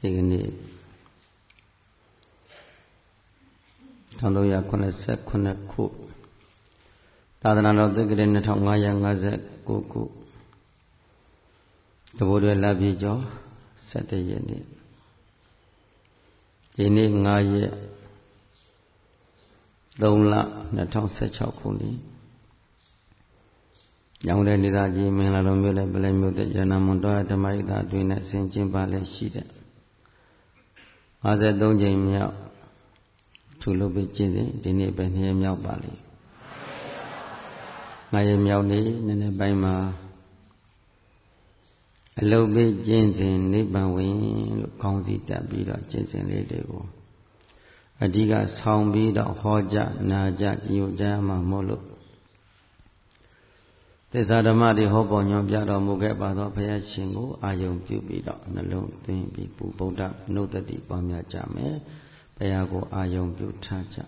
ဒီကနေ့1389ခုသာသနာတော်သက္ကရာ2559ခုတဘိုးတွေလပြည့်ကျော်17ရက်နေ့ဒီနေ့5ရက်3လ2016ခုနှစ်ရောင်တဲ့နေသားကြီးမင်္ဂလာတော်မြို့လည်းပလဲမြို့တဲ့ရဏမွန်တော်ဓမ္မဣသာအတွင်းနဲ့ဆင်ကျင်းပါလဲရှိတဲ့53ကြိမ်မြောက်ထူလုပ်ပြီးကျင့်စဉ်ဒီနေ့ပဲ2ရက်မြောက်ပါလိမ့်5ရက်မြောက်နေ့နည်းနည်းပိုင်းမှာအလုပ်ပြီးကျင့်စဉ်နိဗ္ဗာန်ဝင်လို့ခေါင်းစည်းတက်ပြီးတော့ကျင့်စဉ်လေးတွေကိုအဓိကဆောင်ပြီးတော့ဟောကြားနာကြားကြည်ညိုကြမှာမို့လို့သစ္စာဓမ္မတွေဟောပေါ်ညွှန်ပြတော်မူခဲ့ပါသောဘုရားရှင်ကိုအာယုံပြုပြီးတော့နှလုံးသွင်းပြီးဗုဒ္ဓနုတ္တိပွားများကြမယ်ဘုရားကိုအာယုံပြုထားကြ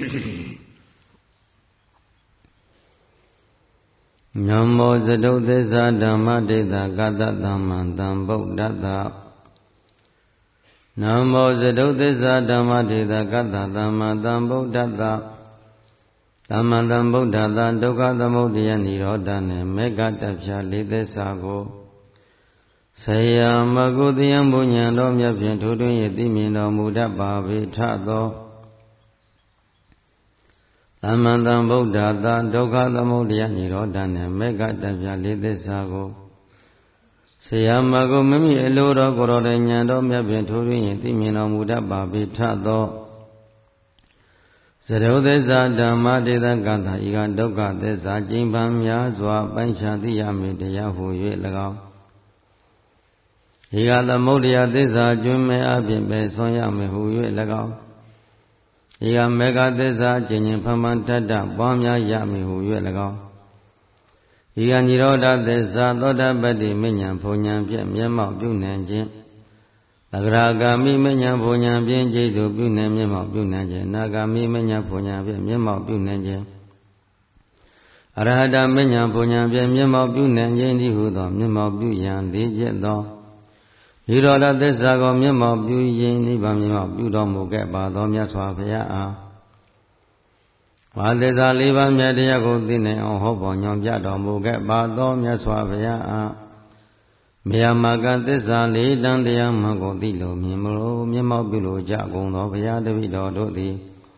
နမောသတုသစ္စာဓမ္မဒိဋ္ဌကတ္တသမ္မံတံဗုဒ္ဓတ္တနမောသတုသစ္စာဓမ္မဒိဋ္ဌကတ္တသမ္မံတံဗုဒ္ဓတ္တသမ္မာသမ္ဗုဒ္ဓတ္တဒုက္ခသမုဒယနိရောဓနဲ့မေဃတဖြာလေးသစ္စာကိုဆရာမကုသယံဘုညံတော်မြတ်ဖြင့်ထိုတွင်ရသိမြင်တော်မူတတ်ပါပေထသောသမ္မာသမ္ဗုဒ္ဓတ္တဒုက္ခသမုဒယနိရောဓနဲ့မေဃတဖြာလေးသစ္စာကိုဆရာမကုမိမိအလိုတော်ကိုယ်တော်ဉာဏ်တော်မြတ်ဖြင့်ထိုတွင်ရသိမြင်တော်မူတတ်ပါပေထသောသရုပ်သစ္စာဓမ္မဒေသကတ္တဤကဒုက္ခသစ္စာကျင့်ပံများစွာပိုင်းခြားသိရမည်တရားဟု၍၎င်းဤကသမုဒယသစ္စာကျွမ်းမဲ့အပြင်ပဲဆွံ့ရမည်ဟု၍၎င်းဤကမေဃသစ္စာကျင့်ခြင်းဖန်ဖန်တတ္တပွားများရမည်ဟု၍၎င်းဤကនិရောဓသစ္စာသောတာပတ္တိမဉ္ဇဉ်ဘုံဉဏ်ဖြင့်မျက်မှောက်ပြုနိုင်ခြင်းသဂရာဂာမိမဉ္ဇဉ်ဘုံဉဏ်ဖြင့်ကျေစုပြုနိုင်မျက်မှောက်ပြုနိုင်ခြင်းနာဂာမိမဉ္ဇဉ်ဘုံဉဏ်ဖြင့်မျက်မှောက်ပြုနိုင်ခြင်းအရဟတမဉ္ဇဉ်ဘုံဉဏ်ဖြင့်မျက်မှောက်ပြုနိုင်ခြင်းဤဟုသောမျက်မှောက်ပြုရန်လေးချက်သောនិရောဓသစ္စာကိုမျက်မှောက်ပြုရင်နိဗ္ဗာန်မျက်မှောက်ပြုတော်မူခဲ့ပါသောမြတ်စွာဘုရားအားဘာသစ္စာ၄ပါးမြတ်တရားကိုသိနိုင်အောင်ဟောပေါ်ညွှန်ပြတော်မူခဲ့ပါသောမြတ်စွာဘုရားအားမြတ်မာကသစ္စာလေးတန်တရားမှကိုသိလို့မြင်မလို့မျက်မှောက်ပြုလို့ကြကုန်သောဘုရားတပည့်တော်တို့သည်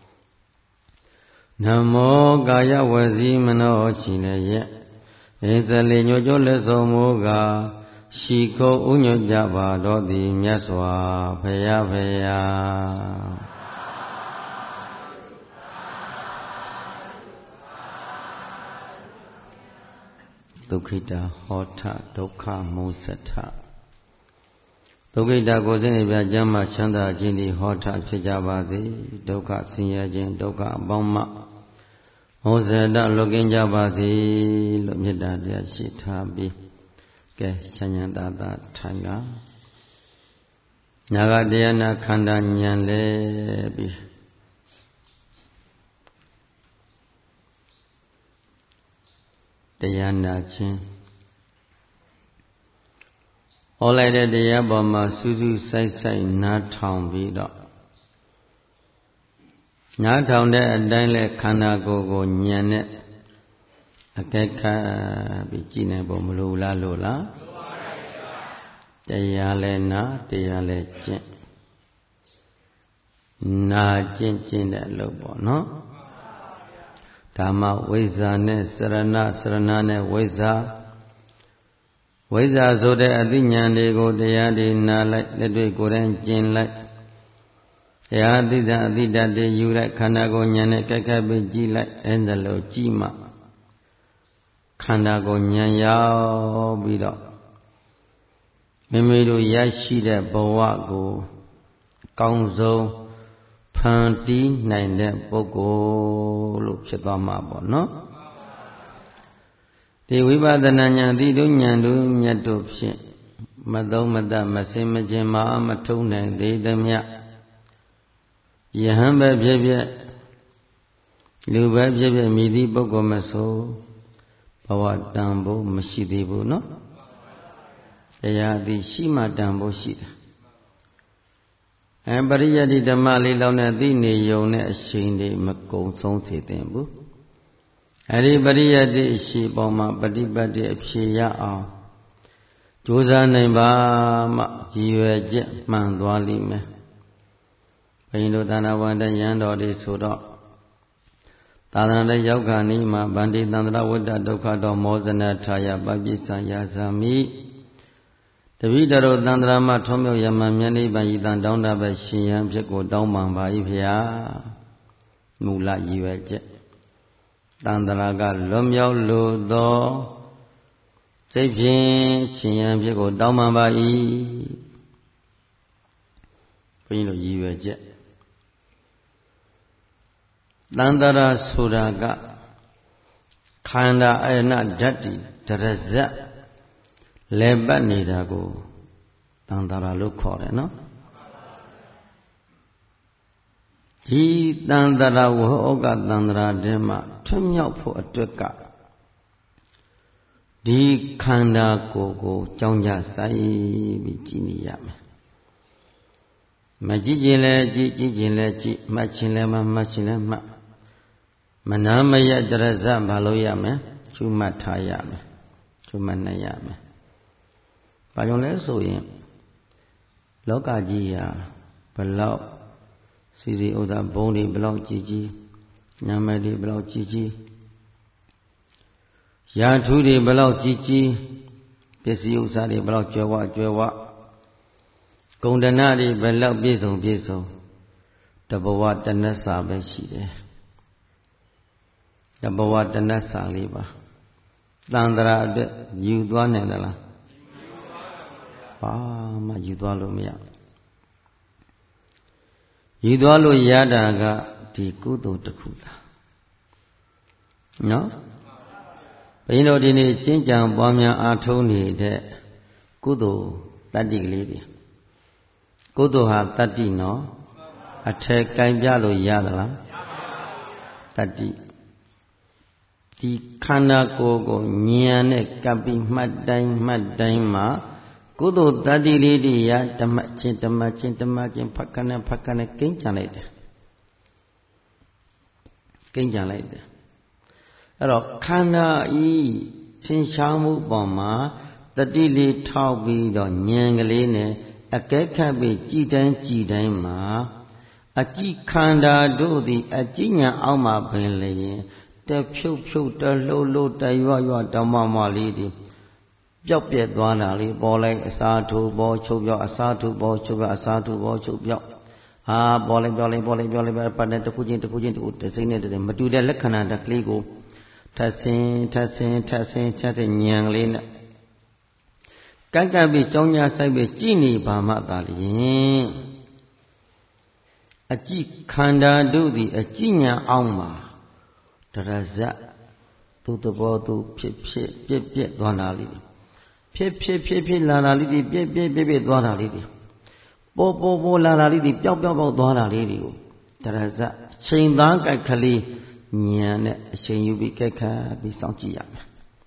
နမောကာယဝစီမနောရှိလည်းရဲ့အင်းစလေးညိုကျိုးလက်ဆုံးမူကားရှိခိုးဥညွတ်ကြပါတော်သည်မြတ်စွာဘုရားဖေယာဒုက္ခိတဟောထဒုက္ခမုစထဒုက္ခိတကိုယ်စိတ်နှပြကျမ်းမှချမ်းသာခြင်းသည်ဟောထဖြစ်ကြပါစေဒုက္ခဆင်းရဲခြင်းဒုက္ခအပေါင်းမှမုစထလွတ်ကင်းကြပါစေလို့မေတ္တာတရားရှိထားပြီးကဲချမ်းချမ်းသာသာထိုင်ကညာကတရားနာခန္ဓာဉာဏ်လဲပြီးတရားနာခြင်းဟောလိုက်တဲ့တရားပေါ်မှာစူးစူးစိုက်စိုက်နားထောင်ပြီးတော့နားထောင်တဲ့အတိုင်းလဲခန္ဓာကိုယ်ကိုဉာဏ်နဲ့အကဲခတ်ပြီးကြည့်နိုင်ဖို့မလိုလားလို့လားတရားလဲနာတရားလဲကျင့်နာကျင့်တဲ့အလုပ်ပေါ့နော်ဓမ္မဝိဇ္ဇာနဲ့စရဏနဲ့ဝိဇ္ဇာဆိုတဲ့အသိဉာဏ်တွေကိုတရားတွေနာလိုက်လက်တွေကိုယ်တိုင်ကျင့်လိုက်တရားအသိဓာတ်အသိဓာတ်တွေယူလိုက်ခန္ဓာကိုယ်ဉာဏ်နဲ့ကဲကဲပြီးကြည့်လိုက်အဲ့ဒါလို့ကြည့်မှခန္ဓာကိုယ်ဉာဏ်ရောက်ပြီးတော့မိမိတို့ရရှိတဲ့ဘဝကိုအကောင်းဆုံးဖန်တီးနိုင်တဲ့ပုဂ္ဂိုလ်လို့ဖြစ်သွားမှာပေါ့နော်ဒီဝိပဿနာဉာဏ်ဒီတို့ဉာဏ်တို့မြတ်တို့ဖြင့်မသုံးမတတ်မစင်မကျင်မထုံနိုင်သေးသမျှယဟန်ပဲဖြစ်ဖြစ်လူပဲဖြစ်ဖြစ်မြည်သည့်ပုဂ္ဂိုလ်မဆိုဘဝတန်ဖို့မရှိသေးဘူးနော်တရားသည်ရှိမှတန်ဖို့ရှိတယ်ပရိယတ္တိဓမ္မလေးလောက်နဲ့သိနေယုံနဲ့အရှိန်တွေမကုံဆုံးစေသင့်ဘူးအဲဒီပရိယတ္တိအရှိပေါ်မှာပฏิပတ်တိအဖြေရအောင်ကြိုးစားနိုင်ပါမှရည်ရွယ်ချက်မှန်သွားလိမ့်မယ်ဘုန်းကြီးတို့သာနာဝန်တရဟန်းတော်တွေဆိုတော့သာသနာ့ရောက်ခါနီးမှာဗန္တိသန္တရဝတ္တဒုက္ခတော်မောဇနထာယပပိစ္ဆယာဇာမိတပိတရောသန္တရာမထုံးမြောက်ယမန်မြတ်နိဗ္ဗာန်ဤတန်တောင်းတပဲရှင်ယံဖြစ်ကိုတောင်းပန်ပါ၏ဖေဟာမူလရည်ရွယ်ချက်သန္တရာကလွတ်မြောက်လိုသောစိတ်ဖြင့်ရှင်ယံဖြစ်ကိုတောင်းပန်ပါ၏ဘုန်းကြီးတို့ရည်ရွယ်ချက်သန္တရာဆိုတာကခန္ဓာအယနာဓာတ်တိဒရဇတ်လဲပတ်နေတာကိုသန္တရာလို့ခေါ်တယ်နော်ဒီသန္တရာဝဟောကသန္တရာထဲမှာထွမြောက်ဖို့အတွက်ကဒီခန္ဓာကိုယ်ကိုကြောင်းကြဆိုင်ပြီးကြည်နေရမယ်မကြည့်ခြင်းလဲကြည့်ကြည့်ခြင်းလဲကြည့်မှတ်ခြင်းလဲမှတ်ခြင်းလဲမှတ်မနာမယတရဇတ်ဘာလို့ရမယ်ချူမှတ်ထားရမယ်ချူမှတ်နိုင်ရမယ်ဘာကြောင့်လဲဆိုရင်လောကကြီးဟာဘလောက်စီစီဥစ္စာဘုံတွေဘလောက်ကြီးကြီးညာမတွေဘလောက်ကြီးကြီးရာထူးတွေဘလောက်ကြီးကြီးပစ္စည်းဥစ္စာတွေဘလောက်ကျွယ်ဝကျွယ်ဝဂုဏ်တဏတွေဘလောက်ပြည့်စုံပြည့်စုံတဘဝတဏ္ဍစာပဲရှိတယ်တဘဝတဏ္ဍစာလေးပါသန္တရာအတွက်ယူသွားနိုင်တယ်လားဘာမှယူသွားလို့မရယူသွားလို့ရတာကဒီကုသိုလ်တစ်ခုသာနော်ဘုန်းကြီးတို့ဒီနေ့ကျင့်ကြံပွားများအားထုတ်နေတဲ့ကုသိုလ်တတ္တိကလေးတွေကုသိုလ်ဟာတတ္တိနော်အထက်ကင်ပြလို့ရသလားတတ္တိဒီခန္ဓာကိုယ်ကိုဉာဏ်နဲ့ကပ်ပြီးမှတ်တိုင်းမှာကုသိုလ်တတ္တိလေးတွေရဓမ္မချင်းဖတ်ခနဲ့ကိန်းကြံလိုက်တယ်အဲ့တော့ခန္ဓာဤသင်္ချာမှုပေါ်မှာတတိလေးထောက်ပြီးတော့ဉာဏ်ကလေးနဲ့အကဲခတ်ပြီးကြည်တိုင်းမှာအကြည့်ခန္ဓာတို့သည်အကြည့်ဉာဏ်အောက်မှာပင်လျင်တဖြုတ်တလှုပ်တရွဓမ္မလေးတွေပျောက်ပြက်သွားတာလေးပေါ်လိုက်အစာထုပေါ်ချုပ်ပြောက်အစာထုပေါ်ချုပ်ပြောက်အစာထုပေါ်ချုပ်ပြောက်ပေါ်လိုက်ပတ်တဲ့တစ်ခုချင်းတစ်စိမ့်နဲ့တစ်စိမ့်မတူတဲ့လက္ခဏာတစ်ကလေးကိုထပ်ဆင်းချက်တဲ့ဉာဏ်လေးနဲ့ကပ်ပြီးကြောင်းညာဆိုင်ပြီးကြည်နေပါမှသာလျင်အကြည့်ခန္ဓာတို့သည်အကြည့်ဉာဏ်အောက်မှာဒရဇတ်သူ့သဘောသူဖြစ်ပြက်သွားတာလေးဖြစ်လာတာလေးတွေပြက်သွားတာလေးတွေပေါ်လာတာလေးတွေပျောက်သွားတာလေးတွေကိုဒရဇတ်အချိန်သားကြိုက်ကလေးဉာဏ်နဲ့အချိန်ယူပြီးကြိုက်ခတ်ပြီးစောင့်ကြည့်ရမယ်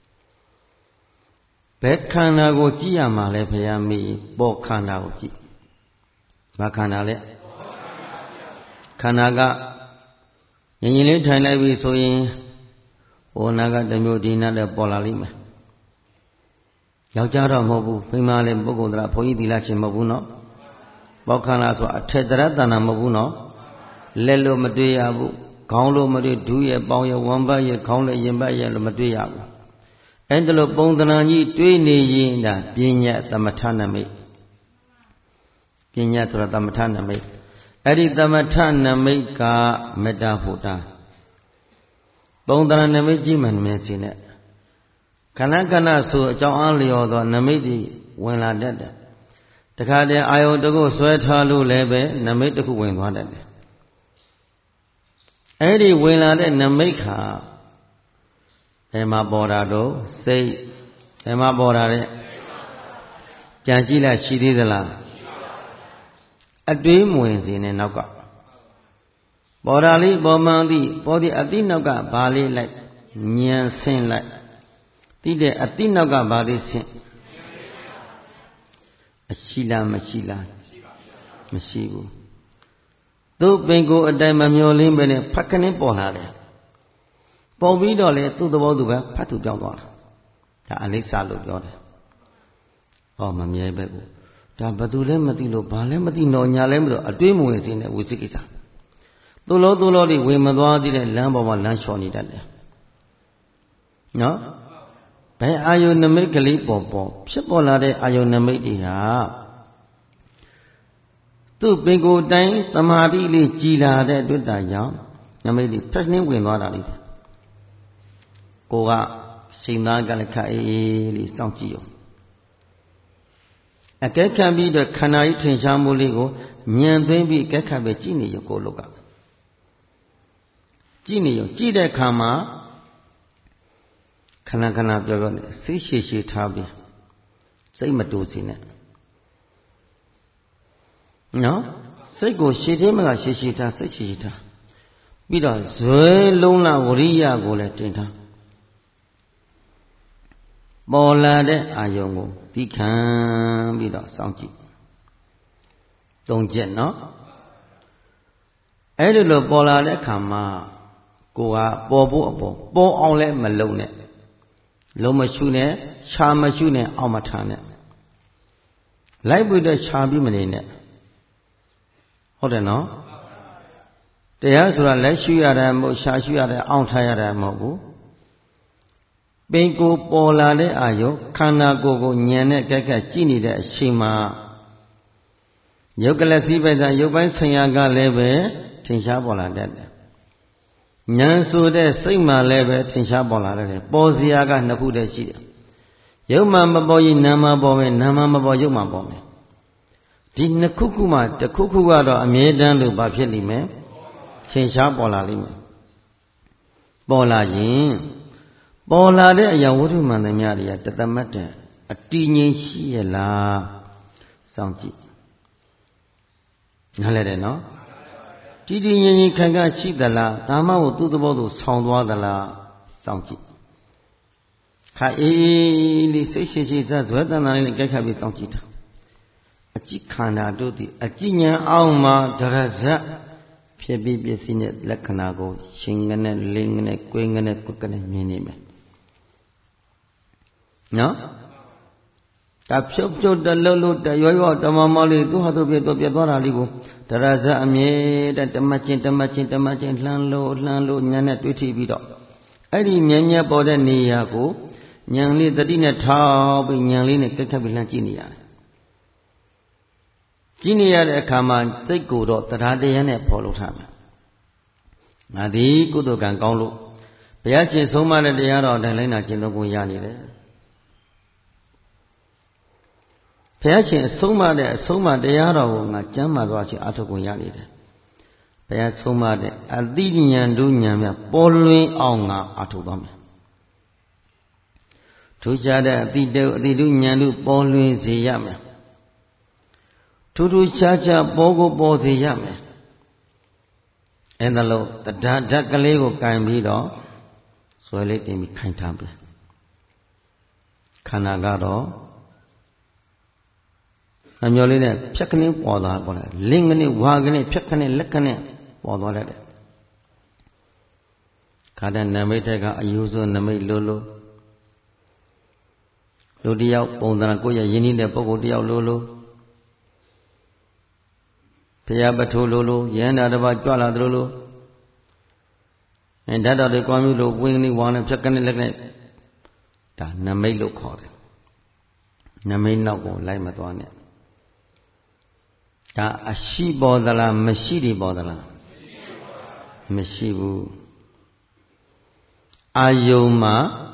ဘယ်ခန္ဓာကိုကြည့်ရမှာလဲဘုရားမေးပေါ်ခန္ဓာကိုကြည့်ဘာခန္ဓာလဲခန္ဓာကငြိမ်လေးထိုင်လိုက်ပြီဆိုရင်ဟိုနာကတမျိုးဒီနာလည်းပေါ်လာလိမ့်မယ်ယောက်ျားတော့မဟုတ်ဘူးဖိမလည်းပုဂ္ဂိုလ်တရားဘုန်းကြီးသီလရှင်မဟုတ်ဘူးနော်ပေါ်ခန္ဓာဆိုအထက်တရတဏ္ဍာမဟုတ်ဘူးနော်လက်လို့မတွေ့ရဘူးခေါင်းလို့မတွေ့ဒူးရဲ့ပေါင်းရဲ့ဝမ်းပတ်ရဲ့ခေါင်းနဲ့ရင်ပတ်ရဲ့လို့မတွေ့ရဘူးအဲ့ဒါလို့ပုံသဏ္ဍာန်ကြီးတွေးနေရင်ဒါပညာသမထနမိတ်ပညာဆိုတာသမထနမိတ်အဲ့ဒီသမထနမိတ်ကမေတ္တာဖို့တာပုံသဏ္ဍာန်နမိတ်ကြီးမှန်မယ်စီနဲ့ခဏဆိုအကြောင်းအားလျော်သောနမိတ်ကြီးဝင်လာတတ်တယ်တခါတည်းအာယုတကုဆွဲထားလို့လည်းပဲနမိတ်တစ်ခုဝင်သွားတတ်တယ်အဲ့ဒီဝင်လာတဲ့နမိတ်ခါဘယ်မှာပေါ်တာတော့စိတ်ဘယ်မှာပေါ်တာလဲကြံကြည့်လိုက်ရှိသေးသလားအတွေးမဝင်စေနဲ့နောက်ကပေါ်တာလေးပေါ်မှန်သည်ပေါ်သည်အတိနောက်ကဘာလေးလိုက်ဉာဏ်ဆင်းလိုက်တိတဲ့အတိနောက်ကဘာလေးဆင်းအရှိလားမရှိဘူးသူပင်ကိုအတိုင်မမျောလင်းပဲနဲ့ဖတ်ခနဲ့ပေါ်လာတယ်ပေါ်ပြီးတော့လေသူ့သဘောသူပဲဖတ်သူပြောင်းသွားတာဒါအနိစ္စလို့ပြောတယ်ဟောမမြဲပဲကိုဒါဘသူလည်းမသိလို့ဘာလည်းမသိတော့ညာလည်းမလို့အတွေးမဝင်စေနဲ့ဝိသိကိစ္စသူ့လောဒီဝင်မသွားသေးတဲ့လမ်းပေါ်မှာလမ်းလျှော်နေတတ်တယ်နော်ဘယ်အာယုနမိတ်ကလေးပေါ်ဖြစ်ပေါ်လာတဲ့အာယုနမိတ်တွေဟာသူ့ပင်ကိုယ်တိုင်းသမာဓိလေးကြည်လာတဲ့အတွက်တာကြောင့်နမိတ်တွေဖက်နှင်းဝင်သွားတာလေးကိုကစိတ်သားကလည်းခအေးလေးစောင့်ကြည့်အောင်အကဲခတ်ပြီးတော့ခန္ဓာကြီးထင်ရှားမှုလေးကိုဉာဏ်သွင်းပြီးအကဲခတ်ပဲကြည့်နေရကိုလောကကြည့်နေရကြည့်တဲ့အခါမှာခဏပြောနေစိတ်ရှည်ထားပြီးစိတ်မတူစီနဲ့နော်စိတ်ကိုရှည်သေးမကရှည်ထားစိတ်ရှည်ထားပြီးတော့ဇွဲလုံးလာဝရိယကိုလည်းတင်ထားပေါ်လာတဲ့အာယုံကိုသိခံပြီးတော့စောင့်ကြည့်သုံးချက်နော်အဲ့ဒီလိုပေါ်လာတဲ့အခါမှာကိုကပေါ်ဖို့အပေါ်အောင်လည်းမလုံနဲ့လုံးမရှုနဲ့ခြာမရှုနဲ့အောက်မထားနဲ့လိုက်ပြီးတော့ခြာပြီးမနေနဲ့ဟုတ်တယ်နော်တရားဆိုတာလက်ရှုရတယ်မဟုတ်ခြာရှုရတယ်အောက်ထားရတယ်မဟုတ်ဘူးပင်ကိုပေါ်လာတဲ့အာယုခန္ဓာကိုယ်ကိုဉာဏ်နဲ့ကက်ကကြည့်နေတဲ့အချိန်မှာယုတ်ကလစီပဲသာယုတ်ပိုင်းဆင်ညာကလည်းပဲထင်ရှားပေါ်လာတတ်တယ်ဉာဏ်ဆိုတဲ့စိတ်မှလည်းပဲထင်ရှားပေါ်လာတယ်ပေါ်စရာကနှစ်ခုတည်းရှိတယ်ယုတ်မှမပေါ်ရင်နာမှပေါ်မယ်နာမှမပေါ်ယုတ်မှပေါ်မယ်ဒီနှစ်ခုခုမှတစ်ခုခုကတော့အမြဲတမ်းလို့ဘာဖြစ်လိမ့်မယ်ထင်ရှားပေါ်လာလိမ့်မယ်ပေါ်လာရင်ပေါ်လာတဲ့အရာဝတ္ထုမှန်သမျှတွေကတသမတ်တဲ့အတည်ငြိမ်ရှိရလားစောင့်ကြည့်နားလည်တယ်နော်တည်တည်ငြိမ်ငြိမ်ခံကရှိသလားဒါမှမဟုတ်သူ့သဘောသူဆောင်းသွားသလားစောင့်ကြည့်ခါအေးလေးစိတ်ရှိရှိဇွဲတန်တန်လေးနဲ့ကြိုက်ခတ်ပြီးစောင့်ကြည့်တာအကြည့်ခန္ဓာတို့သည်အကြည့်ဉာဏ်အောင်မှာဒရဇတ်ဖြစ်ပြီးပစ္စည်းနဲ့လက္ခဏာကိုရှင်ငနဲ့လင်းငနဲ့ကိုယ်ငနဲ့ကွက်ကနဲ့မြင်နေမယ်နော်ဒါဖြုတ်တလှုပ်တရွတမမောလေးသူ့ဟာသူ့ပြတ်သွားတာလေးကိုဒရဇအမြဲတမ်းတမချင်းလှမ်းလို့ဉာဏ်နဲ့တွေးထိပြီးတော့အဲ့ဒီမြဲပေါ်တဲ့နေရာကိုဉာဏ်လေးတတိနဲ့ထောက်ပြီးဉာဏ်လေးနဲ့ကက်ခတ်ပြီးလှမ်းကြည့်နေရတယ်ကြည့်နေရတဲ့အခါမှာစိတ်ကိုတော့တရားတရားနဲ့ဖော်လို့ထားမယ်ငါသည်ကုသိုလ်ကံကောင်းလို့ဘုရားရှင်ဆုံးမတဲ့တရားတော်တိုင်းလိုက်နာကျင့်သုံးဖို့ရနေတယ်ဘုရားရှင်အဆုံးမတရားတော်ကိုငါကျမ်းမာသွားခြင်းအထောက်ကိုရနေတယ်ဘုရားဆုံးမတဲ့အတိဉာဏ်တို့ဉာဏ်များပေါ်လွင်အောင်ငါအထောက်သွားမယ်ထူးခြားတဲ့အတိတို့ဉာဏ်တို့ပေါ်လွင်စေရမယ်ထူးခြားပေါ်ကိုပေါ်စေရမယ်အဲ့ဒါလို့တရားဓာတ်ကလေးကိုကင်ပြီးတော့ဆွဲလေးတင်ပြီးခိုင်ထားပြီခန္ဓာကတော့အမျိုးလေးနဲ့ဖြတ်ခနဲ့ပေါ်သွားပေါ်တယ်လင်းခနဲ့ဝါခနဲ့ဖြတ်ခနဲ့လက်ခနဲ့ပေါ်သွားတယ်ခါတဲ့နမိတ်တွေကအယူဆိုနမိတ်လိုလူတယောက်ပုံသဏ္ဍာန်ကိုယ့်ရဲ့ယဉ်နေတဲ့ပုဂ္ဂိုလ်တယောက်လိုဘုရားပထိုးလိုရဟန္တာတစ်ပါးကြွလာသလိုဓာတ်တော်တွေကွာမျိုးလိုဝင်းနေဝါနဲ့ဖြတ်ခနဲ့လက်နဲ့ဒါနမိတ်လို့ခေါ်တယ်နမိတ်နောက်ကိုလိုက်မသွားနဲ့ဒါအရှိပေါ်သလားမရှိတယ်ပေါ်သလားမရှိဘူးအာယုံမှာ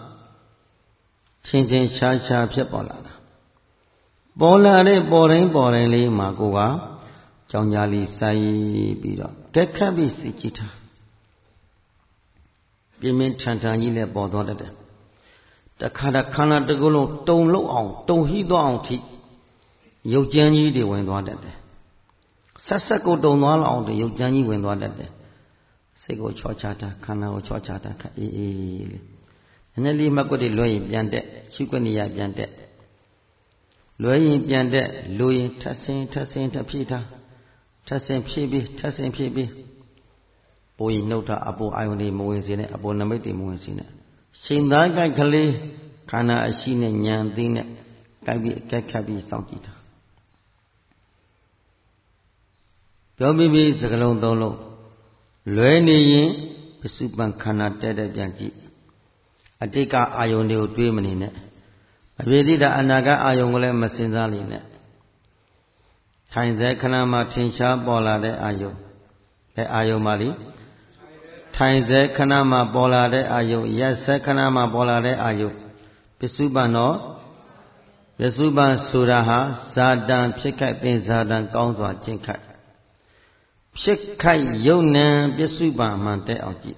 ချင်းရှားဖြစ်ပေါ်လာတာပေါ်လာတဲ့ပေါ်တိုင်းလေးမှာကိုကကြောင်ကြားလေးစိုက်ပြီးတော့တက်ခတ်ပြီးစိတ်ကြည့်ထားပြင်းပြင်းထန်ကြီးလည်းပေါ်သွားတတ်တယ်တခါခန္ဓာတစ်ခုလုံးတုံလောက်အောင်တုံဟိသွားအောင်ထိရုပ်ကြမ်းကြီးတွေဝင်သွားတတ်တယ်ဆက်ကိုတုံသွားလောက်အောင်ရုပ်ကြမ်းကြီးဝင်သွားတတ်တယ်စိတ်ကိုချောချတာခန္ဓာကိုချောချတာခအေးလေးနည်းနည်းလေးမှတ်ကွက်တွေလွှဲရင်ပြန်တက်ရှုခွင့်နေရပြန်တက်လွှဲရင်ပြန်တက်လိုရင်ထပ်ဆင်းထပ်ဖြည့်ထားထက်ဆင်ဖြည့်ပြီးထက်ဆင်ဖြည့်ပြီးပိုရင်နှုတ်တာအပေါ်အာယုန်တွေမဝင်စေနဲ့အပေါ်နမိတ်တွေမဝင်စေနဲ့ရှင်သားကြိုက်ကလေးခန္ဓာအရှိနဲ့ဉာဏ်သိနဲ့ကြိုက်ပြီးအကက်ခတ်ပြီးစောင့်ကြည့်တာပြောပြီးစကလုံးသုံးလုံးလွဲနေရင်ပစ္စုပန်ခန္ဓာတဲ့ပြန်ကြည့်အတိတ်ကအာယုန်တွေကိုတွေးမနေနဲ့အပြည့်တိတာအနာဂတ်အာယုန်ကိုလည်းမစင်စားလိမ့်နဲ့ထိုင်စေခဏမှာထင်ရှားပေါ်လာတဲ့အာယုန်အဲအာယုန်ပါလိထိုင်စေခဏမှာပေါ်လာတဲ့အာယုန်ရက်စေခဏမှာပေါ်လာတဲ့အာယုန်ပစ္စုပန်တော့ပစ္စုပန်ဆိုတာဟာဇာတံဖြစ်ခိုက်ပင်ဇာတံကောင်းစွာကျင့်ခိုက်ဖြစ်ခိုက်ယုတ်နံပစ္စုပန်မှန်တဲ့အောင်ကြည့်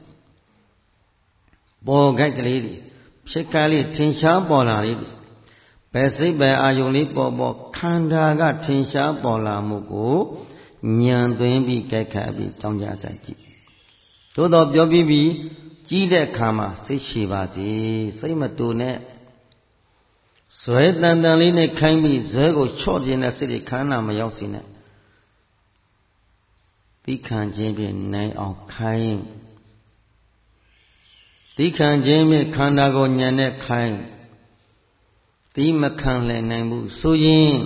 ပေါ်ခိုက်ကလေးတွေဖြစ်ခိုက်လေးထင်ရှားပေါ်လာလေးဘယ်စိတ်ပဲအာယုန်လေးပေါ်ခန္ဓာကထင်ရှားပေါ်လာမှုကိုဉာဏ်သွင်းပြီးကြိုက်ခတ်ပြီးကြောင်းကြဆိုင်ကြည့်သို့တော့ပြောပြီးကြီးတဲ့အခါမှာစိတ်ရှည်ပါစေစိတ်မတူနဲ့ဇွဲတန်တန်လေးနဲ့ခိုင်းပြီးဇွဲကိုချော့ခြင်းနဲ့စိတ်တွေခန္ဓာမရောက်စေနဲ့သီးခံခြင်းဖြင့်နိုင်အောင်ခိုင်းသီးခံခြင်းဖြင့်ခန္ဓာကိုဉာဏ်နဲ့ခိုင်းသီးမခံလည်းနိုင်ဘူးဆိုရင်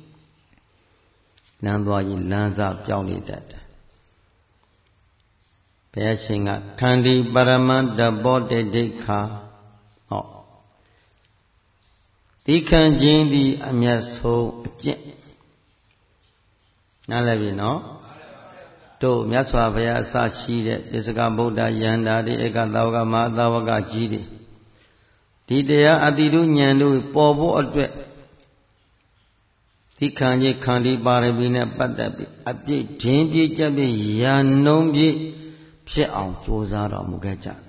လမ်းသွားရင်လမ်းစားပြောင်းနေတတ်တယ်ဘုရားရှင်ကခန္တီပရမတ္တဘောတေဒိဋ္ဌာဟောသီးခံခြင်းသည်အမြတ်ဆုံးအကျင့်နားလည်ပြီနော်တို့မြတ်စွာဘုရားအစရှိတဲ့ပိစကဗုဒ္ဓယန္တာတွေဧကသာဝကမဟာသာဝကကြီးတွေဒီတရားအတိတုဉာဏ်တို့ပေါ်ဖို့အတွက်သီးခံခြင်းခန္တီပါရမီနဲ့ပတ်သက်ပြီးအပြည့်ဒင်းပြည့်ကြပြည့်ရာနှုံးပြည့်ဖြစ်အောင်ကြိုးစားတော်မူခဲ့ကြတယ်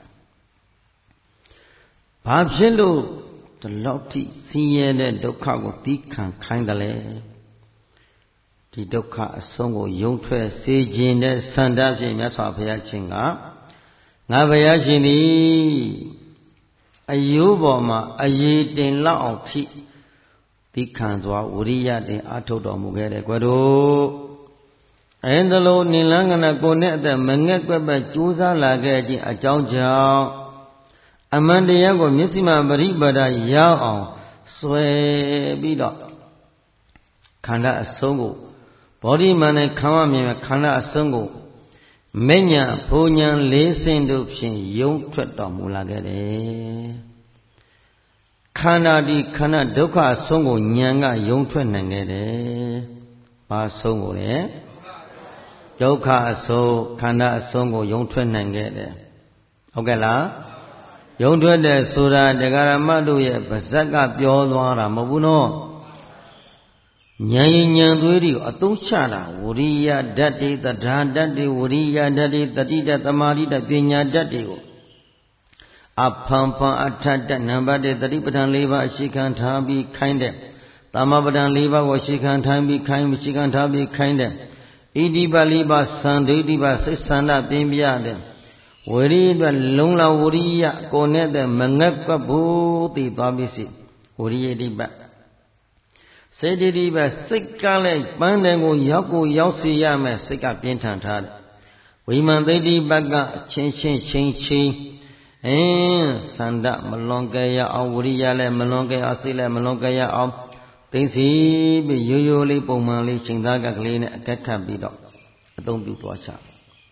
။ဘာဖြစ်လို့ဒီလောက်ထိဆင်းရဲတဲ့ဒုက္ခကိုသီးခံခိုင်းတယ်လဲ။ဒီဒုက္ခအဆုံးကိုယုံထွက်စေခြင်းတဲ့ဆန္ဒဖြင့်မြတ်စွာဘုရားရှင်ကငါဘုရားရှင်သည်အယိုးပေါ်မှာအရေးတင်လောက်အောင်ထိသီးခံစွာဝိရိယတင်အားထုတ်တော်မူခဲ့တယ်ကွယ်တို့အဲဒါလိုနိလန်းကနာကိုနဲ့အသက်မငဲ့ကွက်ပဲကြိုးစားလာခဲ့ခြင်းအကြောင်းကြောင့်အမှန်တရားကိုမျက်စိမှပရိပဒရောက်အောင်ဆွဲပြီးတော့ခန္ဓာအဆုံးကိုဘောဓိမန်နဲ့ခံရမြင်ခန္ဓာအဆုံးကိုမဉ္ဇဉ်ဘုံဉဏ်လေးဆင့်တို့ဖြင့်ယုံထွက်တော်မူလာခဲ့တယ်ခန္ဓာဒီခန္ဓာဒုက္ခအဆုံးကိုဉာဏ်ကယုံထွက်နိုင်ခဲ့တယ်ဘာဆုံးကိုလဲဒုက္ခအဆုံးခန္ဓာအဆုံးကိုယုံထွက်နိုင်ခဲ့တယ်ဟုတ်ကဲ့လားယုံထွက်တဲ့ဆိုတာတရားဓမ္မတို့ရဲ့ပါဇက်ကပြောသွားတာမဟုတ်ဘူးနော်ဉာဏ်ဉာဏ်သွေးတွေကိုအသုံးချတာဝရိယဓာတ်တွေသဒ္ဓါဓာတ်တွေဝရိယဓာတ်တွေတတိဓာတ်သမာဓိဓာတ်ပညာဓာတ်တွေကိုအဖန်ဖန်အထက်တက်နံပါတ်1တတိပဋ္ဌာန်၄ပါးအရှိခံထားပြီးခိုင်းတဲ့သမပဋ္ဌာန်၄ပါးကိုအရှိခံထားပြီးခိုင်းရှိခံထားပြီးခိုင်းတဲ့ဣတိပ၄ပါးသံဒိဋ္ဌိပါစိတ်ဆန္ဒပြင်းပြတဲ့ဝိရိယအတွက်လုံလဝရိယကိုနဲ့တဲ့မငက်ကွက်ဖို့တည်သွားပြီစီဝရိယတိပစေတတိပစိတ်ကလည်းပန်းတယ်ကိုရောက်စီရမယ်စိတ်ကပြင်းထန်ထားတယ်ဝိမာန်သိတိပကအချင်းချင်းသန္တမလွန်ကဲရအောင်ဝရိယလည်းမလွန်ကဲအောင်စိတ်လည်းမလွန်ကဲရအောင်သိစီပြီးရိုးလေးပုံမှန်လေးချိန်သားကလေးနဲ့အကက်ခတ်ပြီးတော့အသုံးပြုသွားချဣ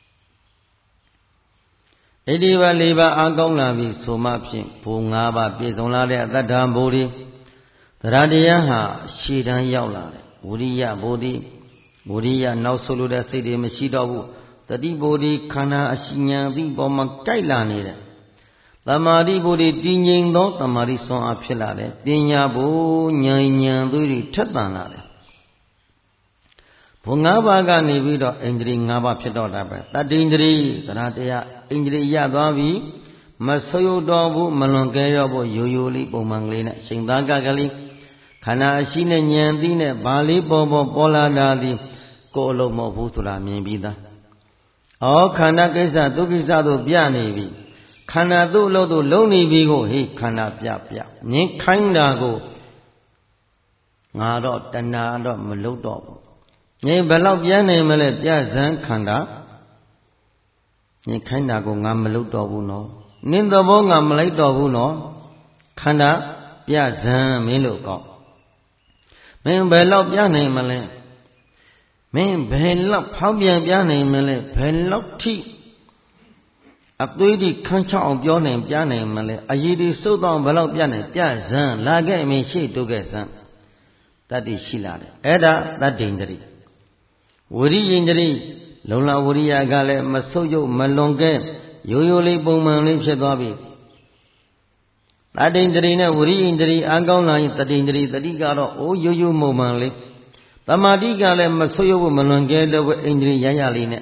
တိပ၄ပါးအားကောင်းလာပြီဆိုမှဖြင့်ဘုံ၅ပါးပြည့်စုံလာတဲ့အတ္တဘုဒ္ဓတရားတရားဟာရှေ့တန်းရောက်လာတယ်ဝိရိယဘုဒ္ဓဝိရိယနောက်ဆုတ်လို့တဲ့စိတ်တွေမရှိတော့ဘူးတတိဘုဒ္ဓခန္ဓာအရှိဉာဏ်သည့်ပေါ်မှာကြိုက်လာနေတယ်သမာဓိဘုဒ္ဓတည်ငြိမ်သောသမာဓိဆွမ်းအားဖြစ်လာတယ်ပညာဘုဉာဏ်သွေးတွေထက်သန်လာတယ်ဘုံ၅ပါးကနေပြီးတော့ဣန္ဒြေ၅ပါးဖြစ်တော့တာပဲတတ္တိန္ဒြေတရားတရားဣန္ဒြေရသွားပြီမဆုပ်တော့ဘူးမလွန်ကဲတော့ဘူးရိုးလေးပုံမှန်ကလေးနဲ့ချိန်သားကလေးခန္ဓာအရှိနဲ့ဉာဏ်သိနဲ့ဘာလေးပေါ်လာတာဒီကိုယ်အလုံးမဟုတ်ဘူးဆိုတာမြင်ပြီးသားခန္ဓာကိစ္စဒုက္ခိစ္စတို့ပြနေပြီခန္ဓာသူ့အလုပ်သူလုံနေပြီကိုဟေးခန္ဓာပြမြင်ခိုင်းတာကိုငါတော့တဏှာတော့မလုံတော့ဘူး Nhị bà lọc giá này mà lại bia dân khăn đá. Nhị khai nà của ngà mà lúc đỏ vụ nó. Nên tỏ bó ngà mà lấy đỏ vụ nó. Khăn đá bia dân mấy lúc có. Mình bà lọc giá này mà lại. Mình bà lọc pháo bia này mà lại. Bà lọc thị. Tôi đi khăn cháu bia này mà lại. Ai đi sâu tao bà lọc bia này. Bia dân là cái mình xí tu cái dân. Ta đi xí là đấy. Ế đã ta định đấy. Vuri injari, lola vuri agale, masojo, malonge, yoyoli bongman lip shedwabi. That injury na vuri injury, angao line, that injury, that igaro, oh yoyo moman lip. Tamadi gale, masojo, malonge, the injury yayaline.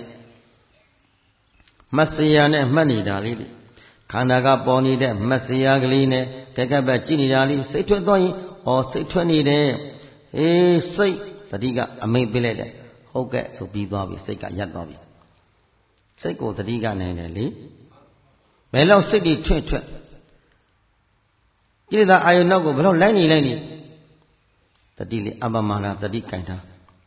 Masayane, money dali. Kanaga pony de, Masaya gline, Kakaba chini dali, say 20 or say 20 day. Eh, say, that iga, a may beဟုတ်ကဲ့ဆိုပြီးသွားပြီစိတ်ကရပ်သွားပြီစိတ်ကိုတတိကနေတယ်လေဘယ်လောက်စိတ်ကြီးထွတ်ကိလေသာအာယုနောက်ကိုဘယ်လောက်လိုက်နေတတိလေအပ္ပမနာတတိကင်ထား